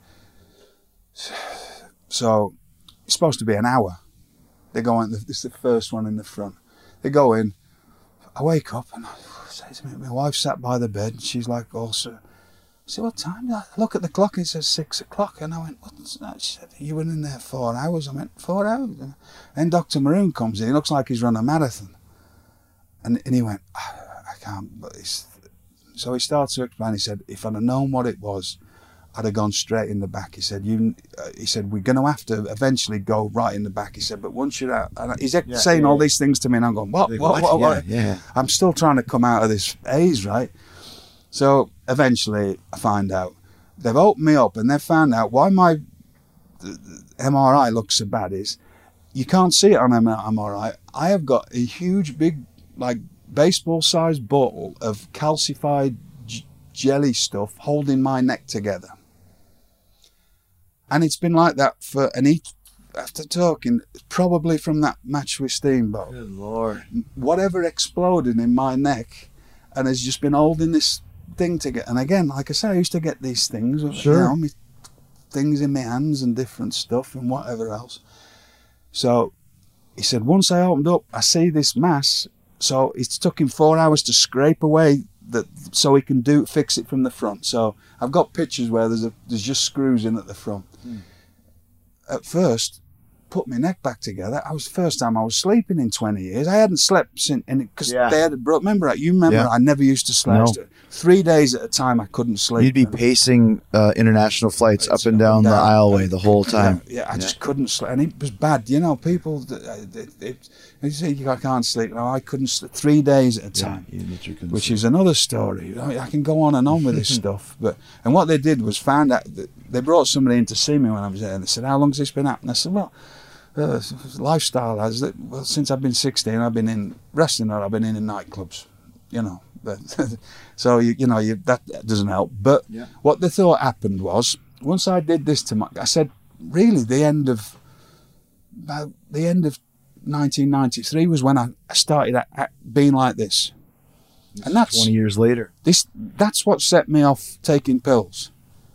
So it's supposed to be an hour. They go in, this is the first one in the front. They go in, I wake up and I say to me, my wife sat by the bed, and she's like, oh, sir. I said, what time? I look at the clock and it says six o'clock. And I went, what's that? She said, you were in there four hours. I went, four hours? Then Doctor Maroon comes in. He looks like he's run a marathon. And, and he went, I, I can't. But he's... So he starts to explain. He said, if I'd have known what it was, I'd have gone straight in the back. He said, "You." Uh, he said, we're going to have to eventually go right in the back. He said, but once you're out, and he's yeah, saying yeah, all yeah. these things to me, and I'm going, what, what, what, what? what? Yeah, yeah. I'm still trying to come out of this haze, right? So eventually, I find out they've opened me up, and they've found out why my M R I looks so bad. Is you can't see it on M R I. I have got a huge, big, like baseball-sized bottle of calcified j- jelly stuff holding my neck together. And it's been like that for, and he, after talking, probably from that match with Steamboat. Good Lord. Whatever exploded in my neck and has just been holding this thing together. And again, like I say, I used to get these things, sure. you know, me, things in my hands and different stuff and whatever else. So he said, once I opened up, I see this mass. So it took him four hours to scrape away that, so he can do fix it from the front. So I've got pictures where there's a, there's just screws in at the front. Mm. At first, put my neck back together. I was the first time I was sleeping in twenty years. I hadn't slept since, because yeah. they had brought. Remember, you remember? Yeah. I never used to sleep. No. Three days at a time, I couldn't sleep. You'd be pacing uh, international flights up and down, down the aisleway the whole time. Yeah, yeah I yeah. just couldn't sleep, and it was bad. You know, people they, they, they say I can't sleep. No, I couldn't sleep three days at a time, yeah, which sleep. is another story. I, mean, I can go on and on with this stuff, but and what they did was found out that they brought somebody in to see me when I was there, and they said, "How long has this been happening?" I said, "Well." Uh, lifestyle has it. Well, since I've been sixteen, I've been in wrestling or I've been in, in nightclubs, you know. But so you, you know, you, that doesn't help. But yeah. what they thought happened was once I did this to my, I said, really, the end of about the end of nineteen ninety-three was when I started at, at being like this, this and that's twenty years later. This that's what set me off taking pills.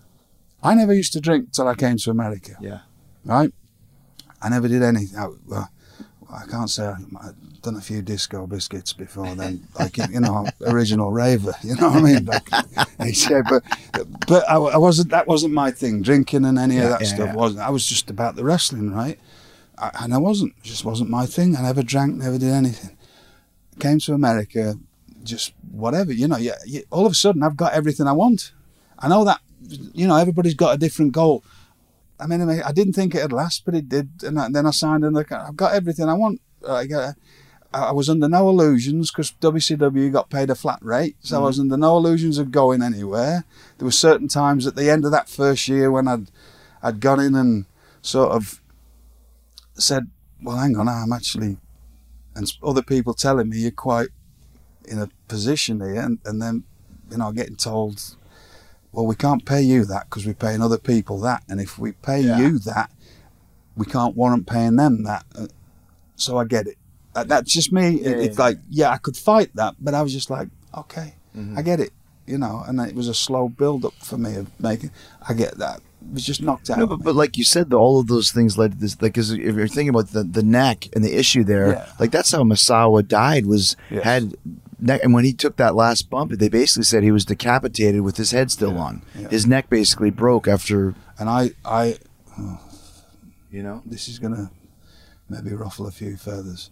I never used to drink till I came to America. Yeah, right. I never did anything. I, well, I can't say I, I've done a few disco biscuits before then, like, you know, original raver, you know what I mean? Like, yeah, but but I, I wasn't. That wasn't my thing. Drinking and any yeah, of that yeah, stuff yeah. wasn't. I was just about the wrestling, right? I, and I wasn't. It just wasn't my thing. I never drank, never did anything. Came to America, just whatever, you know. Yeah, you, all of a sudden, I've got everything I want. I know that, you know, everybody's got a different goal. I mean, I didn't think it'd last, but it did. And then I signed and I've got everything I want. Like, uh, I was under no illusions because W C W got paid a flat rate, so mm. I was under no illusions of going anywhere. There were certain times at the end of that first year when I'd I'd gone in and sort of said, "Well, hang on, I'm actually," and other people telling me you're quite in a position here, and, and then you know getting told, "Well, we can't pay you that because we're paying other people that, and if we pay yeah. you that, we can't warrant paying them that." So I get it. That's just me. Yeah, it's yeah, like, yeah, I could fight that, but I was just like, okay, mm-hmm. I get it, you know. And it was a slow build-up for me of making. I get that. It was just knocked out. No, but, but like you said, the, all of those things led to this. Like, cause if you're thinking about the, the neck and the issue there, yeah. like that's how Misawa died. Was yes. had neck, and when he took that last bump, they basically said he was decapitated with his head still yeah, on. Yeah. His neck basically broke after. And I, I, oh, you know, this is gonna maybe ruffle a few feathers.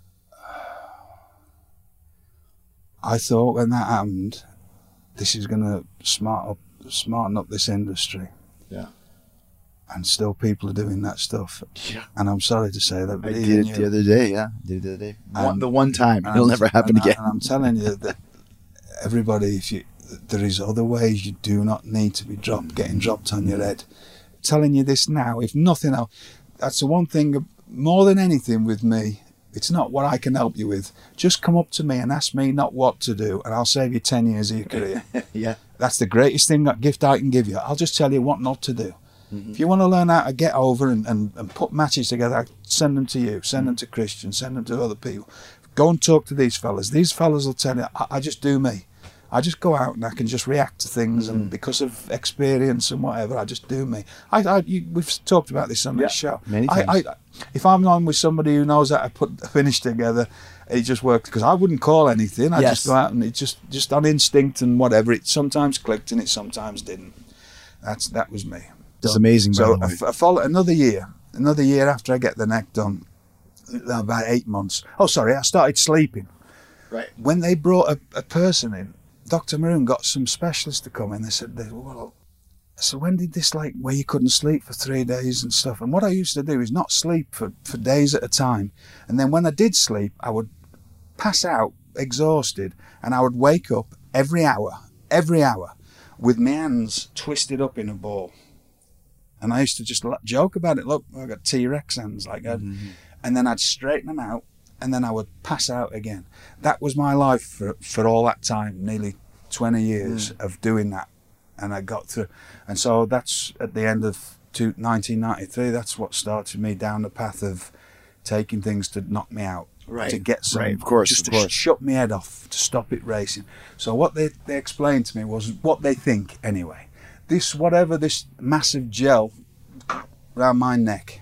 I thought when that happened, this is going to smart up, smarten up this industry. Yeah. And still people are doing that stuff. Yeah. And I'm sorry to say that. But I did it you, the other day, yeah. I did it the other day. Um, one, the one time. It'll I'm, never happen and again. I, and I'm telling you that everybody, if you, there is other ways you do not need to be dropped, getting dropped on your head. I'm telling you this now, if nothing else, that's the one thing, more than anything with me, it's not what I can help you with. Just come up to me and ask me not what to do, and I'll save you ten years of your career. Yeah. That's the greatest thing, that gift I can give you. I'll just tell you what not to do. Mm-hmm. If you want to learn how to get over and, and, and put matches together, I send them to you, send them to Christian, send them to other people. Go and talk to these fellas. These fellas will tell you, I, I just do me. I just go out and I can just react to things, mm-hmm. and because of experience and whatever, I just do me. I, I you, we've talked about this on yeah, this show. Many times. I, I, if I'm on with somebody who knows how to put a finish together, it just works, because I wouldn't call anything. I yes. just go out and it just just on instinct and whatever. It sometimes clicked and it sometimes didn't. That's that was me. It's amazing. So by the way. I, I follow another year. Another year after I get the neck done, about eight months. Oh, sorry, I started sleeping. Right. When they brought a, a person in, Doctor Maroon got some specialists to come in. They said, they, well, so when did this, like, where you couldn't sleep for three days and stuff? And what I used to do is not sleep for, for days at a time. And then when I did sleep, I would pass out exhausted, and I would wake up every hour, every hour, with my hands twisted up in a ball. And I used to just joke about it. Look, I got T-Rex hands like that. Mm-hmm. And then I'd straighten them out, and then I would pass out again. That was my life for for all that time, nearly twenty years mm. of doing that. And I got through. And so that's at the end of nineteen ninety-three, that's what started me down the path of taking things to knock me out. Right. To get some, right, of course, just of to course. shut my head off, to stop it racing. So what they, they explained to me was what they think anyway. This, whatever, this massive gel around my neck,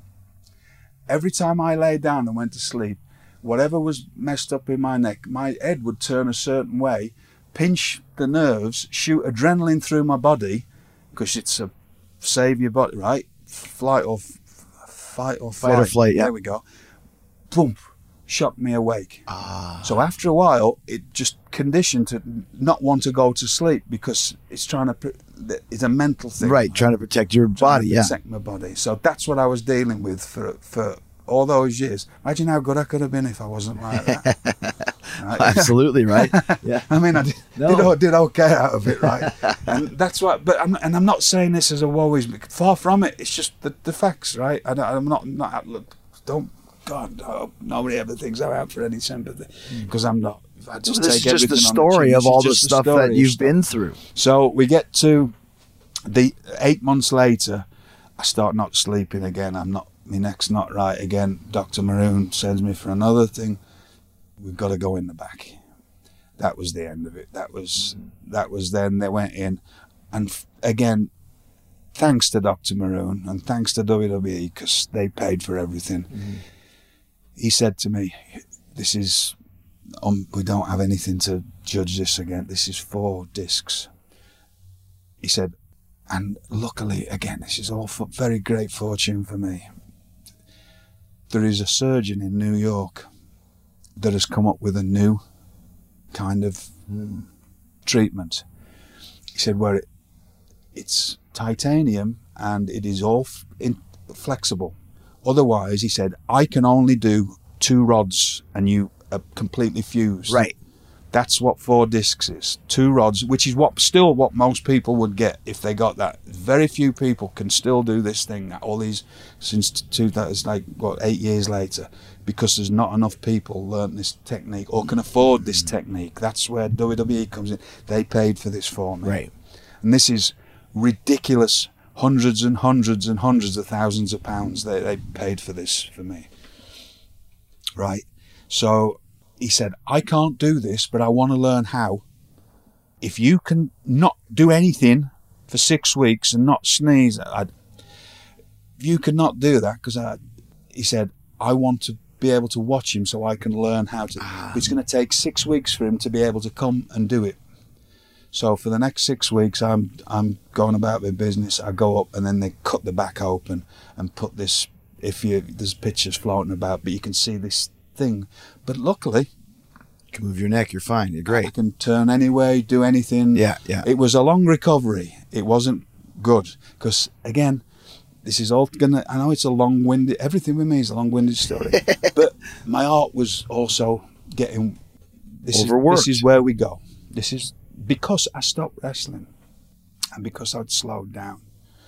every time I lay down and went to sleep, whatever was messed up in my neck, my head would turn a certain way, pinch the nerves, shoot adrenaline through my body, because it's a save your body, right? Flight or f- fight or flight. Fight or flight, yeah. There we go. Boom. Shocked me awake. Ah. So after a while, it just conditioned to not want to go to sleep, because it's trying to, it's a mental thing. Right, trying to protect your body, to yeah. protect my body. So that's what I was dealing with for for all those years. Imagine how good I could have been if I wasn't like that. Right? Absolutely, right? Yeah. I mean, I did, no. did, did okay out of it, right? And that's what, but I'm, and I'm not saying this as a woe is me. Far from it. It's just the, the facts, right? I don't, I'm not, not, look, don't, God, no, nobody ever thinks I'm out for any sympathy, because I'm not. I just this take is just the everything on story the of all the just stuff story that of you've stuff. been through. So we get to the eight months later, I start not sleeping again. I'm not, my neck's not right again. Doctor Maroon sends me for another thing. We've got to go in the back. That was the end of it. That was, that was then they went in. And f- again, thanks to Doctor Maroon and thanks to W W E, because they paid for everything. Mm-hmm. He said to me, this is, um, we don't have anything to judge this again. This is four discs. He said, and luckily, again, this is all for very great fortune for me. There is a surgeon in New York that has come up with a new kind of mm, treatment. He said, where it, it's titanium and it is all f- in, flexible. Otherwise, he said, I can only do two rods and you are completely fused. Right. That's what four discs is. Two rods, which is what still what most people would get if they got that. Very few people can still do this thing. All these since two thousand, like what eight years later, because there's not enough people learn this technique or can afford this technique. That's where W W E comes in. They paid for this for me. Right. And this is ridiculous. Hundreds and hundreds and hundreds of thousands of pounds they they paid for this for me. Right. So he said, I can't do this, but I want to learn how. If you can not do anything for six weeks and not sneeze, I'd, if you cannot do that, because he said, I want to be able to watch him so I can learn how to. Ah. It's going to take six weeks for him to be able to come and do it. So for the next six weeks, I'm I'm going about my business. I go up and then they cut the back open and put this, if you, there's pictures floating about, but you can see this thing. But luckily, you can move your neck, you're fine, you're great. I can turn anyway, do anything. Yeah, yeah. It was a long recovery. It wasn't good because, again, this is all gonna, I know it's a long-winded, everything with me is a long-winded story, but my heart was also getting, this overworked. Is, this is where we go. This is because I stopped wrestling and because I'd slowed down.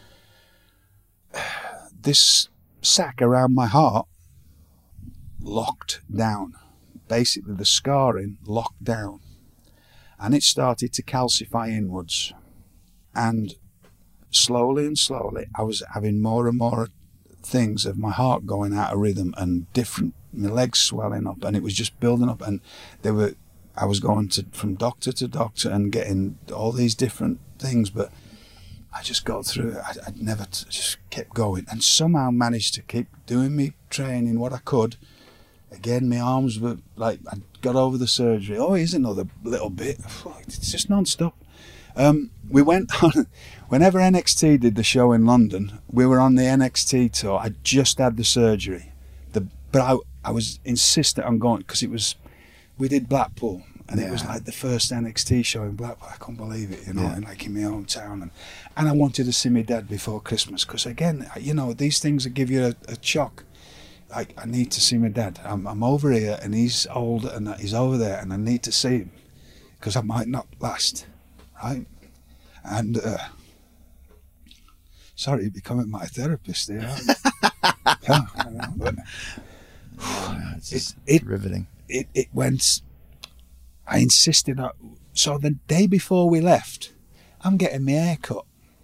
This sack around my heart locked down. Basically, the scarring locked down, and it started to calcify inwards. And slowly and slowly, I was having more and more things of my heart going out of rhythm and different, my legs swelling up, and it was just building up. And they were, I was going to from doctor to doctor and getting all these different things, but I just got through it. I, I'd never t- just kept going, and somehow managed to keep doing me training what I could. Again, my arms were like, I got over the surgery. Oh, here's another little bit. It's just non-stop. Um, we went on, whenever N X T did the show in London, we were on the N X T tour. I just had the surgery. The, but I, I was insistent on going because it was, we did Blackpool and yeah. It was like the first N X T show in Blackpool. I couldn't believe it, you know, yeah. like in my hometown. And, and I wanted to see my dad before Christmas because, again, you know, these things that give you a, a shock. I, I need to see my dad. I'm, I'm over here and he's old and he's over there and I need to see him because I might not last, right? And uh, sorry, you're becoming my therapist there. yeah, I know, but, yeah, it's it, it, riveting. It, it went, I insisted. On, so the day before we left, I'm getting my hair cut.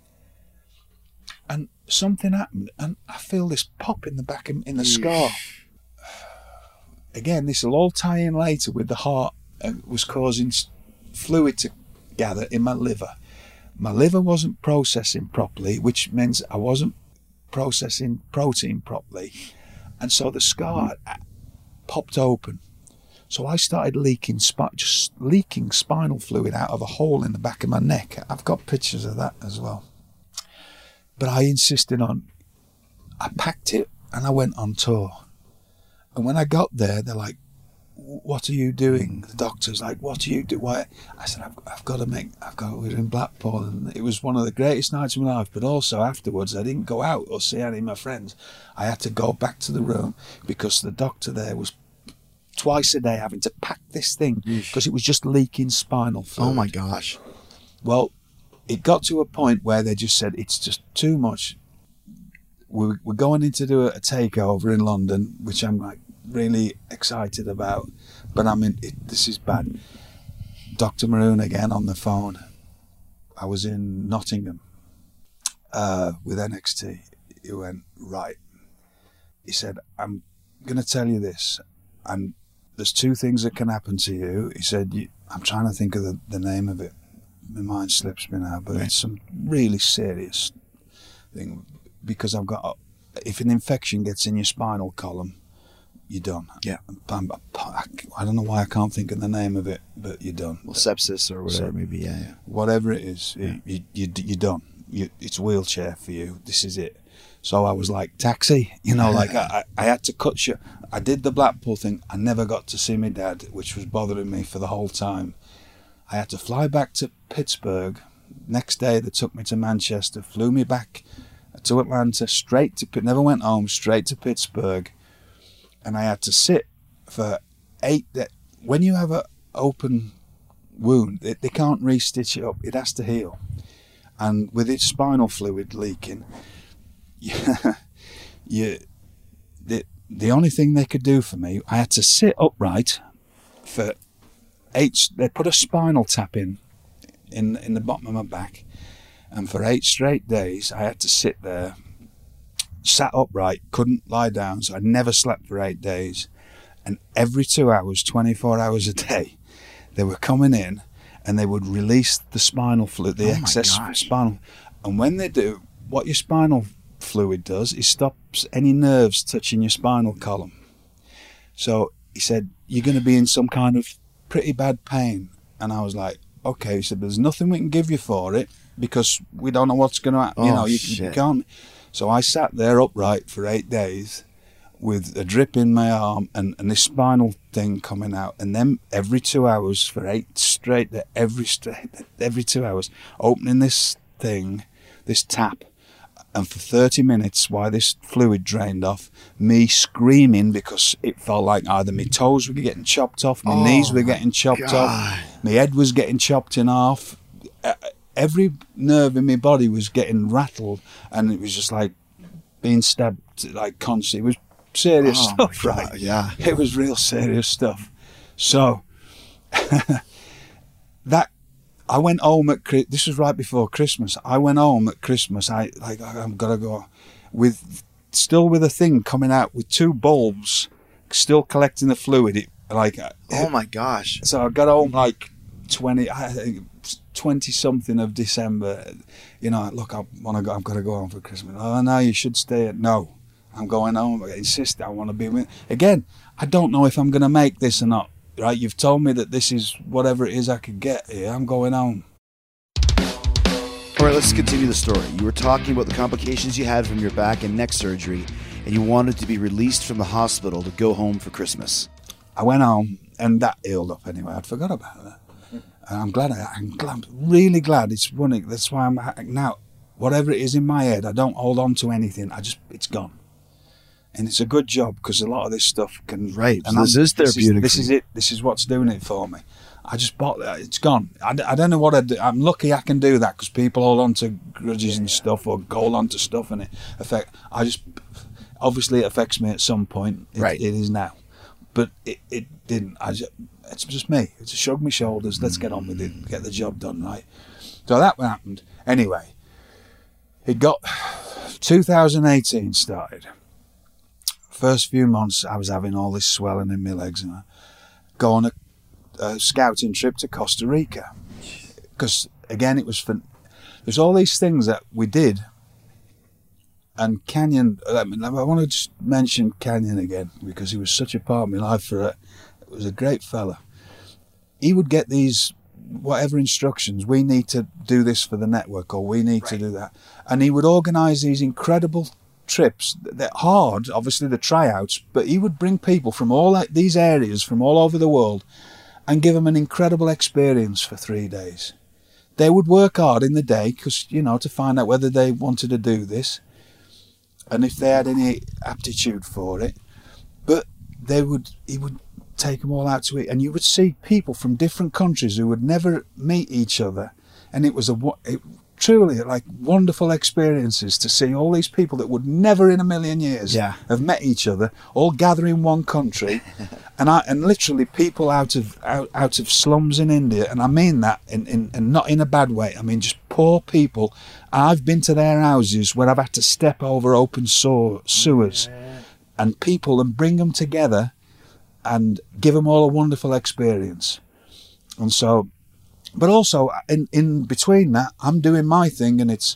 And something happened, and I feel this pop in the back, in, in the scar. Again, this will all tie in later with the heart. Uh, was causing fluid to gather in my liver. My liver wasn't processing properly, which means I wasn't processing protein properly. And so the scar popped open. So I started leaking, just leaking spinal fluid out of a hole in the back of my neck. I've got pictures of that as well. But I insisted on, I packed it and I went on tour. And when I got there, they're like, what are you doing? The doctor's like, what are you doing? Why? I said, I've, I've got to make, I've got, we were in Blackpool and it was one of the greatest nights of my life. But also afterwards, I didn't go out or see any of my friends. I had to go back to the room because the doctor there was twice a day having to pack this thing because it was just leaking spinal fluid. Oh my gosh. Well, it got to a point where they just said, it's just too much. We're, we're going in to do a, a takeover in London, which I'm like really excited about. But I mean, it, this is bad. Doctor Maroon again on the phone. I was in Nottingham uh, with N X T. He went, right. He said, I'm going to tell you this. And there's two things that can happen to you. He said, you, I'm trying to think of the, the name of it. My mind slips me now, but right. It's some really serious thing because I've got, if an infection gets in your spinal column, you're done. Yeah. I'm, I, I don't know why I can't think of the name of it, but you're done. Well, sepsis or whatever, so, maybe, yeah, yeah. Whatever it is, yeah. you, you, you're done. You, it's wheelchair for you. This is it. So I was like, taxi, you know, like I, I had to cut short. I did the Blackpool thing. I never got to see my dad, which was bothering me for the whole time. I had to fly back to Pittsburgh. Next day, they took me to Manchester, flew me back to Atlanta, straight to, never went home, straight to Pittsburgh. And I had to sit for eight. When you have an open wound, they, they can't re-stitch it up. It has to heal. And with its spinal fluid leaking, you, you, the, the only thing they could do for me, I had to sit upright for eight. They put a spinal tap in, in, in the bottom of my back. And for eight straight days, I had to sit there, sat upright, couldn't lie down. So I never slept for eight days. And every two hours, twenty-four hours a day, they were coming in and they would release the spinal fluid, the oh excess spinal. And when they do, what your spinal fluid does is stops any nerves touching your spinal column. So he said, you're going to be in some kind of pretty bad pain. And I was like, okay. He said, there's nothing we can give you for it because we don't know what's going to happen. Oh, you know, you, shit. you can't. So I sat there upright for eight days with a drip in my arm and, and this spinal thing coming out, and then every two hours for eight straight, every straight, every two hours, opening this thing, this tap, and for thirty minutes while this fluid drained off, me screaming because it felt like either my toes were getting chopped off, my oh knees were getting chopped God. off, my head was getting chopped in half. Every nerve in my body was getting rattled, and it was just like being stabbed, like constantly. It was serious oh stuff, God, right? Yeah. It was real serious stuff. So that I went home at this was right before Christmas. I went home at Christmas. I like I've got to go with still with a thing coming out with two bulbs, still collecting the fluid. It, like oh my gosh. So I got home like twenty, I think twenty something of December. You know, look, I want to go. I've got to go home for Christmas. Oh no, you should stay. At, no. I'm going home. I insist I want to be with. Again, I don't know if I'm going to make this or not. Right? You've told me that this is whatever it is I could get here. I'm going home. All right, let's continue the story. You were talking about the complications you had from your back and neck surgery, and you wanted to be released from the hospital to go home for Christmas. I went home, and that healed up anyway. I'd forgot about that. And I'm glad. I, I'm glad. Really glad it's running. That's why I'm now. Whatever it is in my head, I don't hold on to anything. I just it's gone. And it's a good job because a lot of this stuff can... Right, and so this is therapeutic. This is, this is it. This is what's doing it for me. I just bought that. It's gone. I, I don't know what I do. I'm lucky I can do that because people hold on to grudges and stuff or hold on to stuff and it affect... I just... Obviously it affects me at some point. It, right. It is now. But it, it didn't. I just, it's just me. It's a shrug my shoulders. Let's get on with it. Get the job done, right? So that happened. Anyway, it got... two thousand eighteen started. First few months, I was having all this swelling in my legs, and I go on a, a scouting trip to Costa Rica because again, it was for there's all these things that we did. And Canyon, I mean, I want to just mention Canyon again because he was such a part of my life. For it, it was a great fella. He would get these whatever instructions we need to do this for the network, or we need right. to do that, and he would organise these incredible trips. They're hard, obviously, the tryouts, but he would bring people from all these areas from all over the world and give them an incredible experience for three days. They would work hard in the day because, you know, to find out whether they wanted to do this and if they had any aptitude for it. But they would, he would take them all out to eat, and you would see people from different countries who would never meet each other, and it was a it, truly like wonderful experiences to see all these people that would never in a million years yeah. have met each other all gather in one country and I and literally people out of out, out of slums in India, and I mean that in, in and not in a bad way. I mean just poor people. I've been to their houses where I've had to step over open sewer, sewers yeah. and people and bring them together and give them all a wonderful experience. And so but also, in, in between that, I'm doing my thing, and it's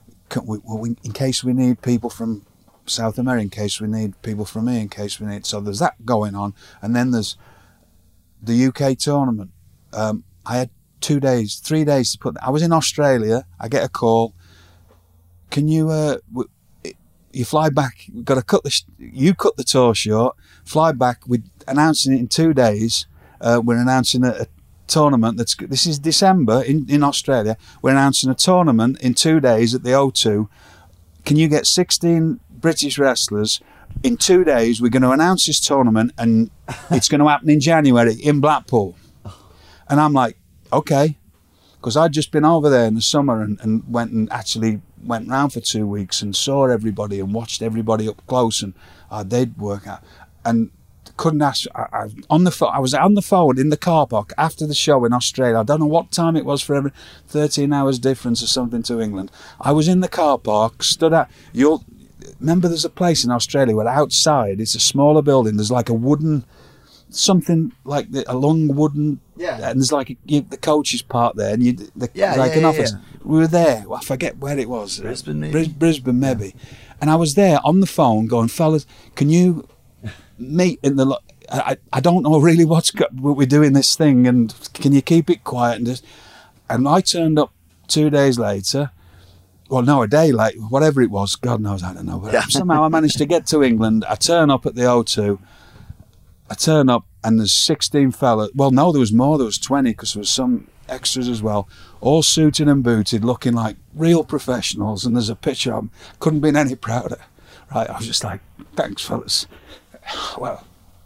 in case we need people from South America, in case we need people from here, in case we need... So there's that going on. And then there's the U K tournament. Um, I had two days, three days to put... I was in Australia. I get a call. Can you... Uh, you fly back. We've got to cut the... You cut the tour short. Fly back. We're announcing it in two days. Uh, we're announcing a... a tournament that's this is December in, in Australia. We're announcing a tournament in two days at the O two. Can you get sixteen British wrestlers in two days, we're going to announce this tournament and it's going to happen in January in Blackpool. And I'm like, okay. Because I'd just been over there in the summer and, and went and actually went round for two weeks and saw everybody and watched everybody up close, and uh, they'd work out. And couldn't ask, I, I, on the phone, I was on the phone in the car park after the show in Australia. I don't know what time it was for every thirteen hours difference or something to England. I was in the car park, stood out. You'll remember there's a place in Australia where outside, it's a smaller building, there's like a wooden, something like the, a long wooden, yeah, and there's like a, you, the coaches part there, and you the, yeah, like yeah, an yeah, office. Yeah. We were there. Well, I forget where it was. Brisbane, maybe. Bris- Brisbane, maybe. Yeah. And I was there on the phone, going, fellas, can you meet in the? Lo- I I don't know really what's got, what we're doing this thing, and can you keep it quiet and just? And I turned up two days later. Well, no, a day late, whatever it was. God knows, I don't know. But yeah. Somehow I managed to get to England. I turn up at the O two. I turn up and there's sixteen fellas. Well, no, there was more. There was twenty because there was some extras as well, all suited and booted, looking like real professionals. And there's a picture of them. Couldn't been any prouder. Right, I was just like, thanks, fellas. Well,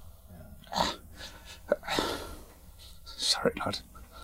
sorry, lad.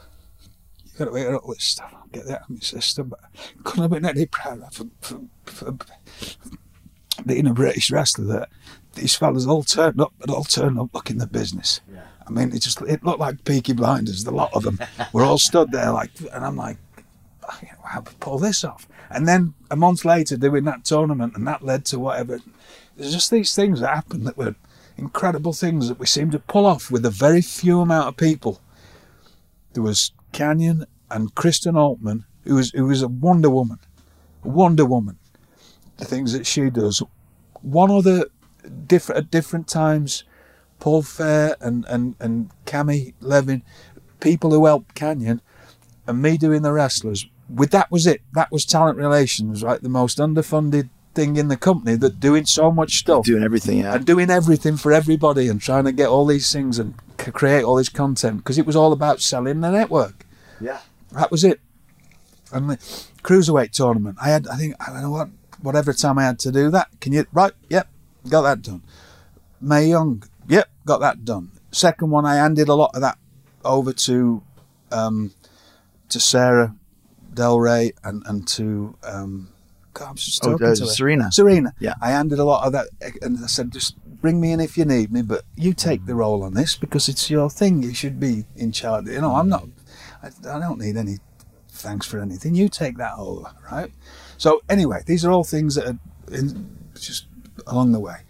You got to wait all this stuff. I'll get that out of my system. But couldn't have been any prouder for, for, for being a British wrestler that these fellas all turned up, but all turned up looking the business. Yeah. I mean, it just it looked like Peaky Blinders. The lot of them were all stood there like, and I'm like, how to pull this off? And then a month later, doing that tournament, and that led to whatever. There's just these things that happen that were incredible things that we seem to pull off with a very few amount of people. There was Canyon and Kristen Altman, who was who was a Wonder Woman, a Wonder Woman. The things that she does. One other different at different times, Paul Fair and and and Cammy Levin, people who helped Canyon, and me doing the wrestlers. With that was it. That was talent relations, right? The most underfunded thing in the company, that doing so much stuff, doing everything, yeah, and doing everything for everybody, and trying to get all these things and c- create all this content, because it was all about selling the network. Yeah, that was it. And the cruiserweight tournament, I had, I think, I don't know what, whatever time I had to do that. Can you? Right? Yep, got that done. Mae Young, yep, got that done. Second one, I handed a lot of that over to, um, to Sarah Del Rey and and to. Um, God, I'm just talking oh, uh, to her. Serena. Serena. Yeah. I handed a lot of that, and I said, just bring me in if you need me, but you take the role on this because it's your thing. You should be in charge. You know, I'm not. I, I don't need any thanks for anything. You take that over, right? So anyway, these are all things that are in, just along the way.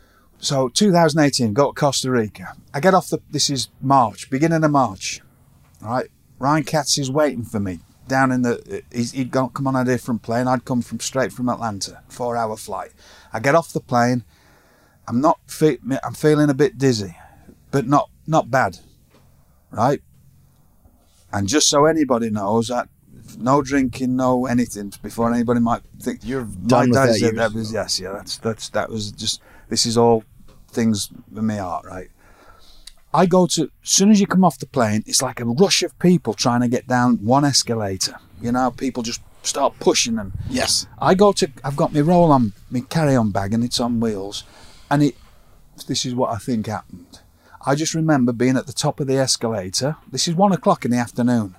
So two thousand eighteen, go to Costa Rica. I get off the. This is March, beginning of March, right? Ryan Katz is waiting for me. Down in the, he's, he'd gone, come on a different plane. I'd come from straight from Atlanta, four-hour flight. I get off the plane. I'm not, fe- I'm feeling a bit dizzy, but not not bad, right? And just so anybody knows, that no drinking, no anything before anybody might think you're done with that. Said that was, yes, yeah, that's that's that was just. This is all things with my heart, right? I go to, as soon as you come off the plane, it's like a rush of people trying to get down one escalator. You know, people just start pushing them. Yes. I go to, I've got my roll on, my carry-on bag, and it's on wheels. And it, this is what I think happened. I just remember being at the top of the escalator. This is one o'clock in the afternoon.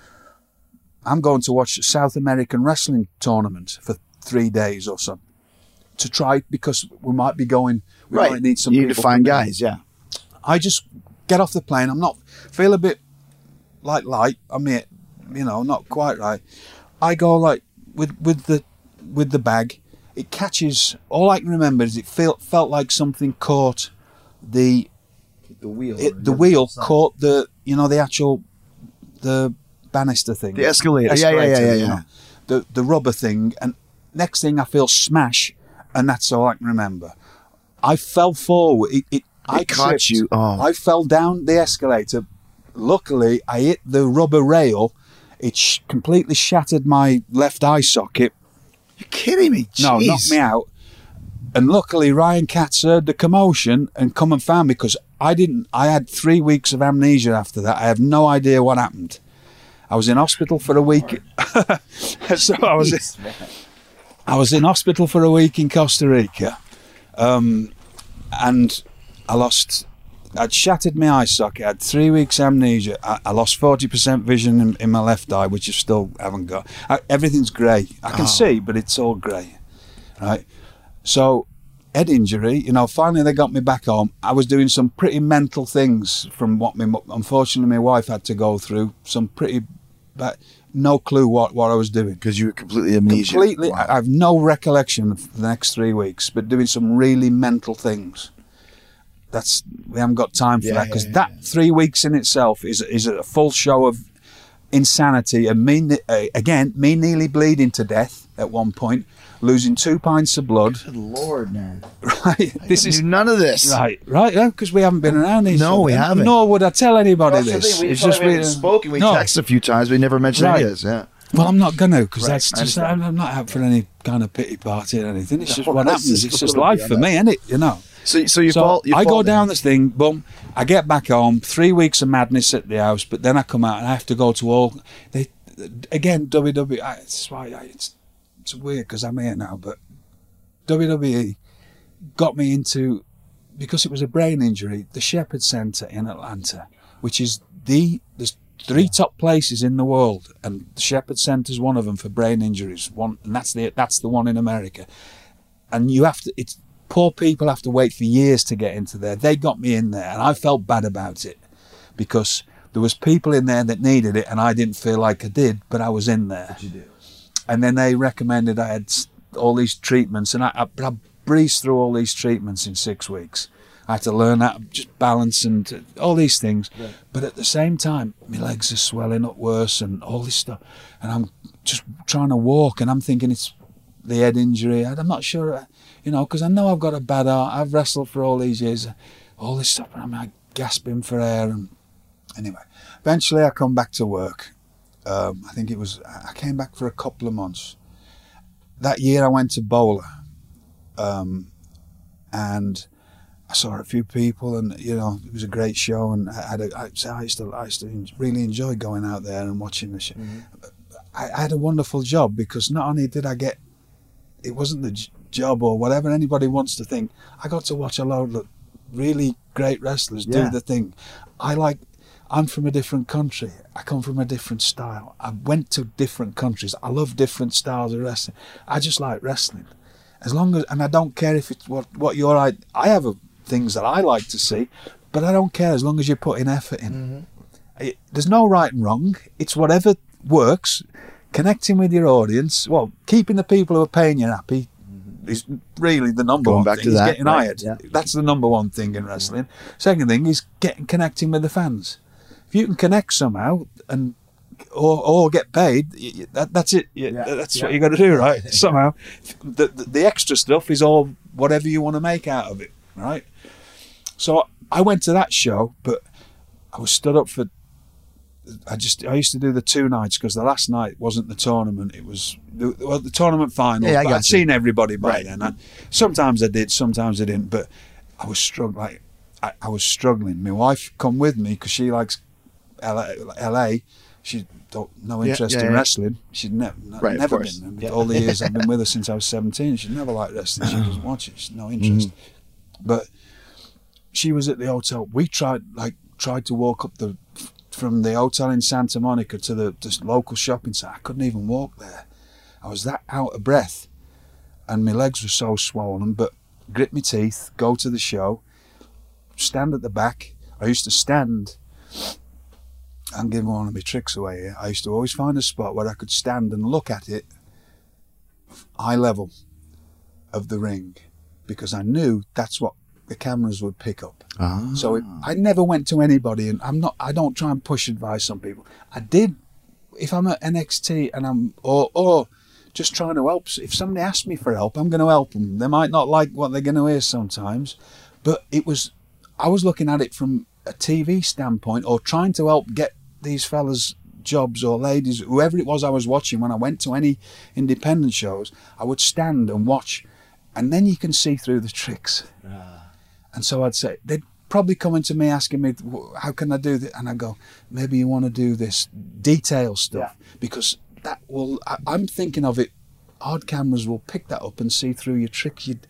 I'm going to watch a South American wrestling tournament for three days or so. To try, because we might be going, we right. might need some you people. need to find guys, yeah. I just get off the plane. I'm not, feel a bit like light. I mean, you know, not quite right. I go like with with the with the bag. It catches. All I can remember is it felt felt like something caught the the wheel. It, the wheel caught the you know the actual the banister thing. The escalator. escalator yeah, yeah, yeah, yeah. You know, the the rubber thing. And next thing I feel smash, and that's all I can remember. I fell forward. It. it I caught tripped. you. Oh. I fell down the escalator. Luckily, I hit the rubber rail. It sh- completely shattered my left eye socket. You're kidding me? Jeez. No, knocked me out. And luckily, Ryan Katz heard the commotion and come and found me, because I didn't. I had three weeks of amnesia after that. I have no idea what happened. I was in hospital for a week. so I was. In, I was in hospital for a week in Costa Rica. Um, and I lost. I'd shattered my eye socket. I had three weeks amnesia. I, I lost forty percent vision in, in my left eye, which I still haven't got. I, everything's grey. I can oh. see, but it's all grey. Right. So, head injury. You know, finally they got me back home. I was doing some pretty mental things from what me. Unfortunately, my wife had to go through some pretty. But no clue what, what I was doing. Because you were completely amnesia. Completely. Wow. I have no recollection for the next three weeks, but doing some really mental things. That's we haven't got time for yeah, that because yeah, that yeah. three weeks in itself is is a full show of insanity and me uh, again me nearly bleeding to death at one point, losing two pints of blood. Good Lord, man! Right, I this is do none of this. Right, right, yeah, because we haven't been around these. No, we haven't. Nor would I tell anybody Well, this. We it's just we haven't spoken. We no. texted a few times. We never mentioned Right. any of this. Yeah. Well, I'm not going to because Right, that's I just understand. I'm not out for any kind of pity party or anything. It's No, just what that's happens. just It's a just little life bit for on me, isn't it? You know. So, so you So fall. You I fall go down. down this thing, boom. I get back home, three weeks of madness at the house, but then I come out and I have to go to all. They again W W E. I- It's why I- it's it's weird because I'm here now, but W W E got me into because it was a brain injury. The Shepherd Center in Atlanta, which is the there's three top places in the world, and the Shepherd Center's one of them for brain injuries. One, and that's the that's the one in America. And you have to. It's poor people have to wait for years to get into there. They got me in there, and I felt bad about it because there was people in there that needed it, and I didn't feel like I did, but I was in there. What you do? And then they recommended I had s- all these treatments, and I, I, I breezed through all these treatments in six weeks. I had to learn how to just balance and uh, all these things. Right. But at the same time, my legs are swelling up worse and all this stuff. And I'm just trying to walk, and I'm thinking it's the head injury. I'm not sure, uh, you know, because I know I've got a bad heart. I've wrestled for all these years, uh, all this stuff, and I'm like gasping for air. And anyway, eventually I come back to work. Um, I think it was, I came back for a couple of months. That year I went to Bowler, um, and I saw a few people, and you know it was a great show. And I had a, I, so I used to, I used to really enjoy going out there and watching the show. Mm-hmm. I, I had a wonderful job because not only did I get, it wasn't the j- job or whatever anybody wants to think. I got to watch a load of really great wrestlers Yeah. do the thing. I like. I'm from a different country. I come from a different style. I went to different countries. I love different styles of wrestling. I just like wrestling. As long as, and I don't care if it's what, what you're, I, I have a, things that I like to see, but I don't care as long as you're putting effort in. Mm-hmm. It, there's no right and wrong. It's whatever works. Connecting with your audience, well, keeping the people who are paying you happy is really the number Going one back thing. to Is that, getting right, hired. yeah. That's the number one thing in wrestling. Mm-hmm. Second thing is getting connecting with the fans. If you can connect somehow and or or get paid, that, that's it. Yeah, that's yeah. what you got to do, right? Somehow, the, the the extra stuff is all whatever you want to make out of it, right? So I went to that show, but I was stood up for. I just I used to do the two nights because the last night wasn't the tournament; it was the, well, the tournament final. Yeah, I but got I'd you. seen everybody by Right. then. I, sometimes I did, sometimes I didn't, but I was struggling. Like, I, I was struggling. My wife come with me because she likes L A. L A. She don't no Yeah, interest yeah, in yeah. wrestling. She'd never Right, of never course. been. Yeah. All the years I've been with her since I was seventeen, she'd never liked wrestling. She doesn't watch it. She's no interest. Mm-hmm. But she was at the hotel. We tried like tried to walk up the from the hotel in Santa Monica to the this local shopping centre. I couldn't even walk there. I was that out of breath, and my legs were so swollen. But grit my teeth, go to the show, stand at the back. I used to stand. I'm giving one of my tricks away here. I used to always find a spot where I could stand and look at it, eye level of the ring, because I knew that's what the cameras would pick up. Ah. So it, I never went to anybody, and I'm not. I don't try and push advice on people. I did, if I'm at N X T and I'm or or just trying to help. If somebody asks me for help, I'm going to help them. They might not like what they're going to hear sometimes, but it was. I was looking at it from a T V standpoint, or trying to help get these fellas jobs or ladies, whoever it was I was watching. When I went to any independent shows, I would stand and watch, and then you can see through the tricks. Ah. And so I'd say, they'd probably come into me asking me, how can I do this? And I go, maybe you want to do this detail stuff, yeah. because that will, I, I'm thinking of it, hard cameras will pick that up and see through your tricks. You'd,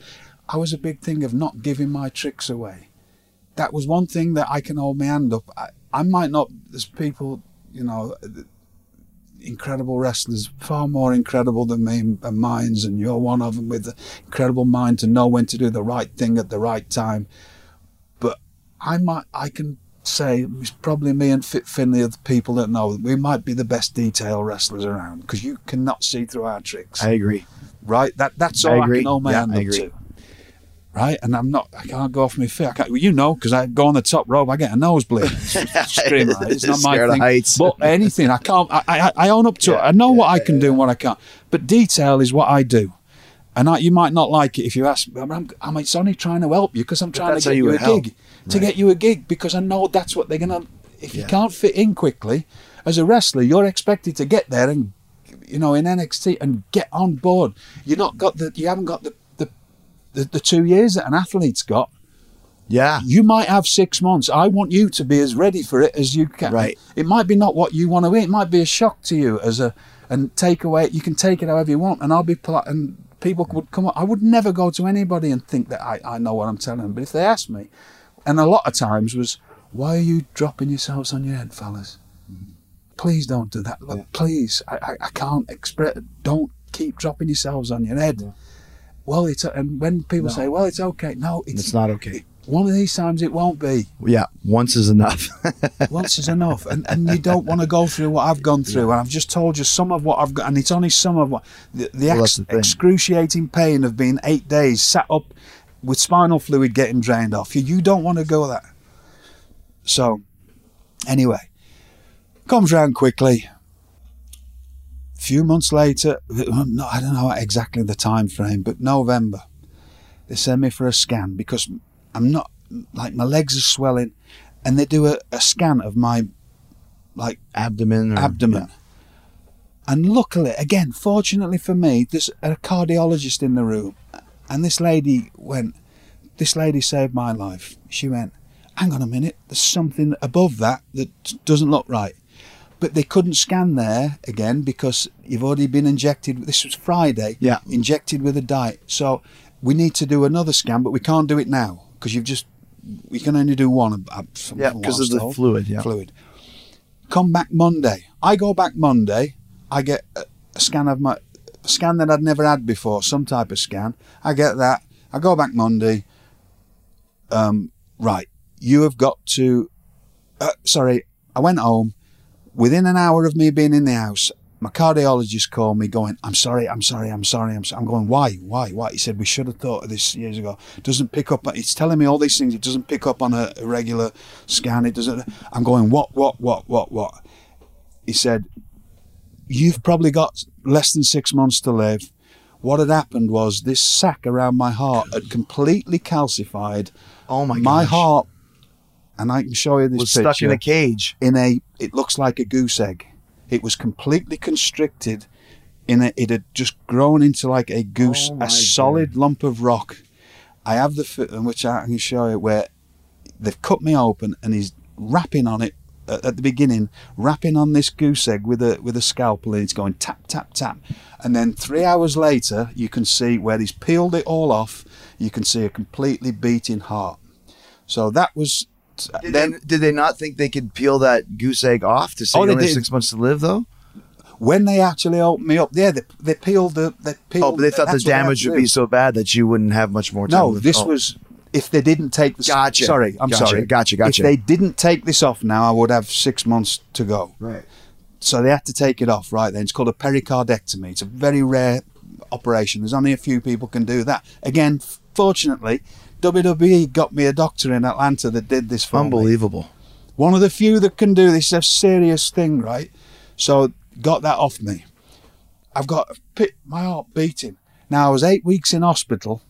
I was a big thing of not giving my tricks away. That was one thing that I can hold my hand up. I, I might not, there's people, you know, incredible wrestlers, far more incredible than me and minds, and you're one of them with the incredible mind to know when to do the right thing at the right time. But I might, I can say it's probably me and Fit Finley are the people that know we might be the best detail wrestlers around because you cannot see through our tricks. I agree. Right? That that's all I, I can hold my yeah, hand I up agree. to. Right? And I'm not, I can't go off my feet. I can't, well, you know, because I go on the top rope, I get a nosebleed. Scream at it. It's not my Scared of thing. heights. But anything, I can't, I, I, I own up to Yeah, it. I know yeah, what I yeah, can do yeah. and what I can't. But detail is what I do. And I, you might not like it if you ask me. I'm, I'm it's only trying to help you because I'm trying that's to how get you you, would a help. gig. To Right. get you a gig because I know that's what they're going to, if you Yeah. can't fit in quickly, as a wrestler, you're expected to get there and, you know, in N X T and get on board. You're not got the, you haven't got the, the, the, the two years that an athlete's got. Yeah. You might have six months. I want you to be as ready for it as you can. Right. It might be not what you want to eat. It might be a shock to you as a, and take away, you can take it however you want. And I'll be polite, and people would come up. I would never go to anybody and think that I, I know what I'm telling them. But if they ask me, and a lot of times was, why are you dropping yourselves on your head, fellas? Please don't do that. Look, Yeah. please, I, I, I can't express, don't keep dropping yourselves on your head. Yeah. Well, it's, and when people No. say, well, it's okay. No, it's, It's not okay. one of these times it won't be. Yeah, once is enough. Once is enough. And and you don't want to go through what I've gone through. And I've just told you some of what I've got. And it's only some of what. The, the, Well, ex- that's the thing. excruciating pain of being eight days sat up with spinal fluid getting drained off you. You don't want to go that. So, anyway, comes round quickly. A few months later, no, I don't know exactly the time frame, but November, they send me for a scan because I'm not, like my legs are swelling, and they do a, a scan of my, like, Abdomen. Or, abdomen. And luckily, again, fortunately for me, there's a cardiologist in the room, and this lady went, this lady saved my life. She went, hang on a minute, there's something above that that doesn't look right. But they couldn't scan there again because you've already been injected. This was Friday. Yeah. Injected with a dye. So we need to do another scan, but we can't do it now because you've just, we can only do one. uh, from Yeah, what because I of was the told. fluid. Yeah. Fluid. Come back Monday. I go back Monday. I get a, a scan of my, a scan that I'd never had before, some type of scan. I get that. I go back Monday. Um, right. You have got to, uh, sorry, I went home. Within an hour of me being in the house, my cardiologist called me going, I'm sorry, I'm sorry, I'm sorry, I'm sorry. I'm going, why, why, why? He said, we should have thought of this years ago. It doesn't pick up, it's telling me all these things. It doesn't pick up on a, a regular scan. It doesn't, I'm going, what, what, what, what, what? He said, you've probably got less than six months to live. What had happened was this sac around my heart had completely calcified. Oh my god. My heart, and I can show you this was picture. stuck in a cage. In a, it looks like a goose egg. It was completely constricted. In a, it had just grown into like a goose, Oh my a solid lump of rock. I have the foot, which I can show you, where they've cut me open and he's rapping on it at, at the beginning, rapping on this goose egg with a with a scalpel, and it's going tap tap tap. And then three hours later, you can see where he's peeled it all off. You can see a completely beating heart. So that was. Did, then they, did they not think they could peel that goose egg off to say Oh, you they only have did. six months to live, though? when they actually opened me up, yeah, they, they peeled the. They peeled, Oh, but they thought the that's what they had damage to would do. be so bad that you wouldn't have much more time. No, to- this oh. was if they didn't take the. Gotcha. Sorry, I'm Gotcha, sorry. gotcha, gotcha. If they didn't take this off now, I would have six months to go. Right. So they had to take it off right then. It's called a pericardectomy. It's a very rare operation. There's only a few people can do that. Again, fortunately, W W E got me a doctor in Atlanta that did this for me. Unbelievable. One of the few that can do this. It's a serious thing, right? So got that off me. I've got a pit, my heart beating. Now, I was eight weeks in hospital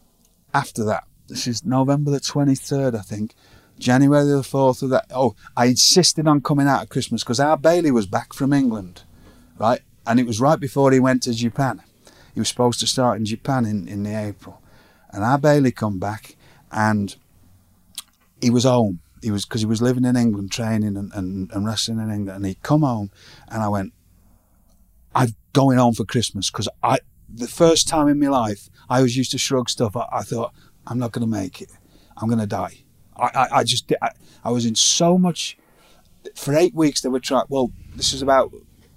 after that. This is November the twenty-third, I think. January the fourth of that. Oh, I insisted on coming out at Christmas because our Bailey was back from England, right? And it was right before he went to Japan. He was supposed to start in Japan in, in the April. And our Bailey come back and he was home. He was, because he was living in England, training and, and, and wrestling in England. And he'd come home and I went, I'm going home for Christmas because I, the first time in my life, I always used to shrug stuff. I, I thought, I'm not going to make it. I'm going to die. I, I, I just, I, I was in so much, for eight weeks they were trying, well, this is about,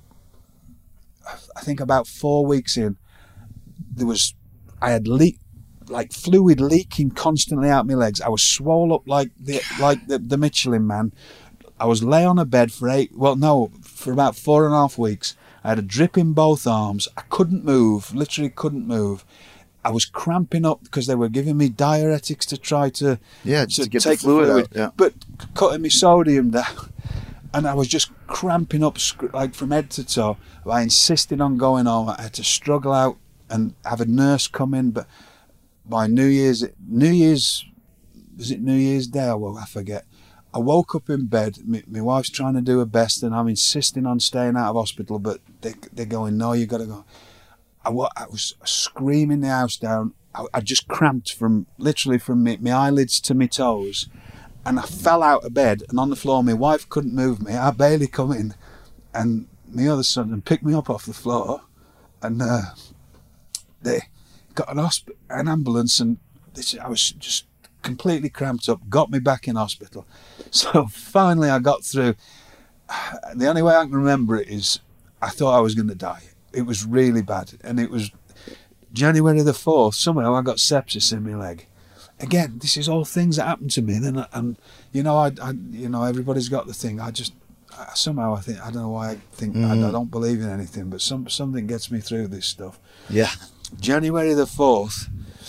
I think about four weeks in, there was, I had leak, like fluid leaking constantly out my legs. I was swole up like the, like the, the Michelin Man. I was lay on a bed for eight, well, no, for about four and a half weeks. I had a drip in both arms. I couldn't move, literally couldn't move. I was cramping up because they were giving me diuretics to try to, yeah, just to, to get take the fluid, fluid out. Yeah. But cutting my sodium down. And I was just cramping up like from head to toe. I insisted on going home. I had to struggle out and have a nurse come in. But by New Year's, New Year's, was it New Year's Day? Well, I forget. I woke up in bed. My, my wife's trying to do her best, and I'm insisting on staying out of hospital. But they, they're going, no, you got to go. I, I was screaming the house down. I, I just cramped from literally from my, my eyelids to my toes, and I fell out of bed. And on the floor, my wife couldn't move me. I barely come in, and my other son and picked me up off the floor, and uh, they got an hosp- an ambulance, and this, I was just completely cramped up. Got me back in hospital. So finally, I got through. The only way I can remember it is I thought I was going to die. It was really bad, and it was January the fourth. Somehow I got sepsis in my leg. Again, this is all things that happened to me. Then, I, and you know, I, I, you know, everybody's got the thing. I just I, somehow I think I don't know why I think mm. I, I don't believe in anything, but some something gets me through this stuff. Yeah. January the fourth.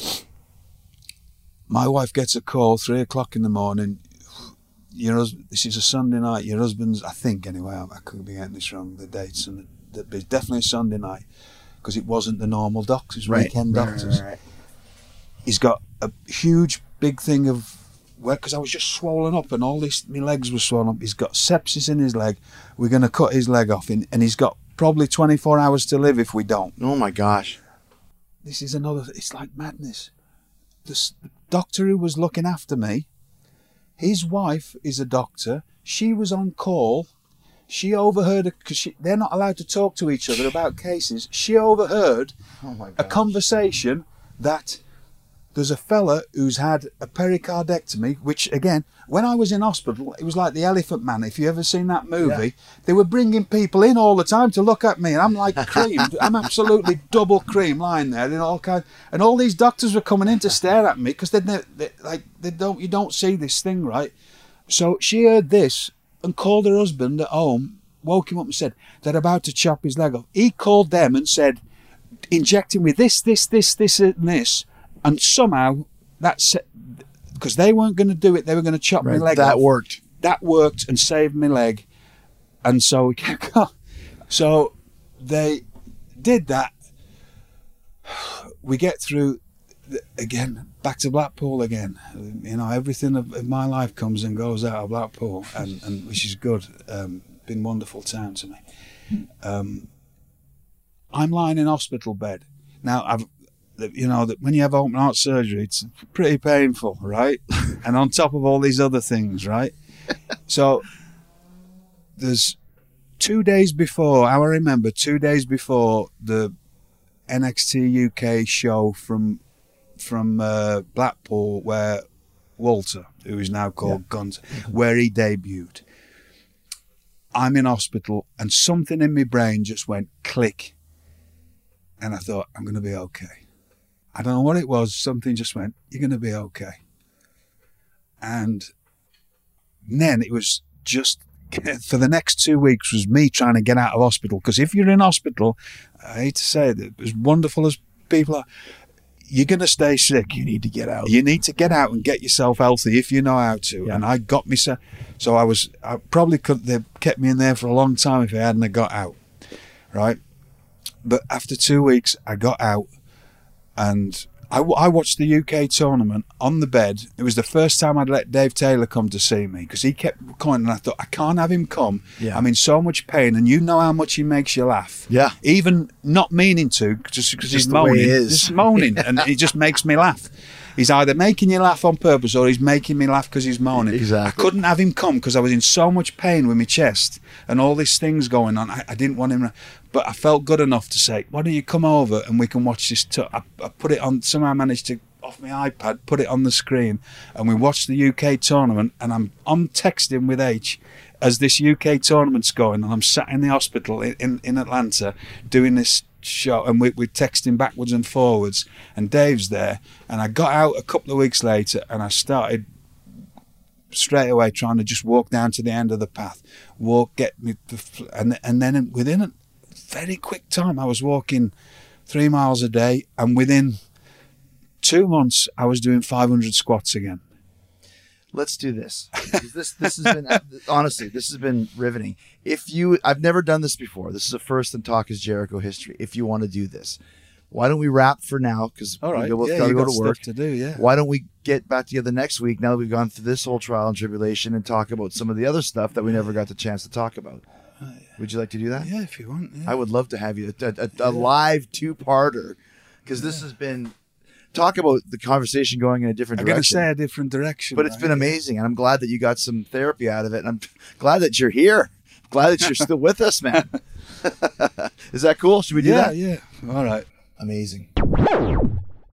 My wife gets a call three o'clock in the morning. Your husband, this is a Sunday night. Your husband's, I think anyway. I, I could be getting this wrong. The dates and. The, It's definitely a Sunday night because it wasn't the normal doctors, right. weekend right, doctors. Right, right. He's got a huge, big thing of, well, because I was just swollen up and all this, my legs were swollen up. He's got sepsis in his leg. We're going to cut his leg off, in, and he's got probably twenty-four hours to live if we don't. Oh my gosh. This is another, it's like madness. The, the doctor who was looking after me, his wife is a doctor. She was on call. She overheard, because they're not allowed to talk to each other about cases. She overheard oh my a conversation that there's a fella who's had a pericardectomy, which, again, when I was in hospital, it was like the Elephant Man. If you ever seen that movie, yeah. They were bringing people in all the time to look at me, and I'm like creamed. I'm absolutely double cream lying there, and all kind. And all these doctors were coming in to stare at me because they, they like they don't you don't see this thing, right? So she heard this. And called her husband at home, woke him up and said, they're about to chop his leg off. He called them and said, inject him with this, this, this, this, and this. And somehow, that's because they weren't going to do it, they were going to chop right, my leg that off. That worked. That worked and saved my leg. And so we kept going. So they did that. We get through, again, back to Blackpool again. You know, everything of, of my life comes and goes out of Blackpool, and, and which is good. Um, been wonderful town to me. Um, I'm lying in hospital bed now. I've, you know, that when you have open heart surgery, it's pretty painful, right? And on top of all these other things, right? So there's two days before. I remember two days before the N X T U K show from. from uh, Blackpool, where Walter, who is now called yeah. Guns, where he debuted. I'm in hospital and something in my brain just went click. And I thought, I'm going to be okay. I don't know what it was. Something just went, you're going to be okay. And then it was just, for the next two weeks was me trying to get out of hospital. Because if you're in hospital, I hate to say it, as wonderful as people are, you're going to stay sick. You need to get out. You need to get out and get yourself healthy if you know how to. Yeah. And I got myself, so I was, I probably could, they kept me in there for a long time if I hadn't have got out, right? But after two weeks, I got out, and I, I watched the U K tournament on the bed. It was the first time I'd let Dave Taylor come to see me, because he kept coming, and I thought, I can't have him come. Yeah. I'm in so much pain, and you know how much he makes you laugh. Yeah. Even not meaning to, just because he's moaning. He is. Just moaning, and he just makes me laugh. He's either making you laugh on purpose or he's making me laugh because he's moaning. Exactly. I couldn't have him come because I was in so much pain with my chest and all these things going on. I, I didn't want him, but I felt good enough to say, why don't you come over and we can watch this. T-? I, I put it on, somehow I managed to, off my iPad, put it on the screen, and we watched the U K tournament, and I'm, I'm texting with H as this U K tournament's going, and I'm sat in the hospital in, in, in Atlanta doing this show, and we, we're texting backwards and forwards, and Dave's there, and I got out a couple of weeks later and I started straight away trying to just walk down to the end of the path, walk, get me, the, and, and then within a very quick time I was walking three miles a day, and within two months I was doing five hundred squats again. Let's do this. This this has been honestly, this has been riveting. If you, I've never done this before. This is a first in Talk is Jericho history. If you want to do this, why don't we wrap for now? Because all right, we both yeah, got to go got to work. Stuff to do, yeah. Why don't we get back together next week? Now that we've gone through this whole trial and tribulation and talk about some of the other stuff that we never got the chance to talk about. Uh, yeah. Would you like to do that? Yeah, if you want. Yeah. I would love to have you a, a, a, a live two-parter because yeah. this has been. Talk about the conversation going in a different I'm direction. I'm going to say a different direction. But it's right? been amazing, and I'm glad that you got some therapy out of it, and I'm glad that you're here. Glad that you're still with us, man. Is that cool? Should we do yeah, that? Yeah, yeah. All right. Amazing.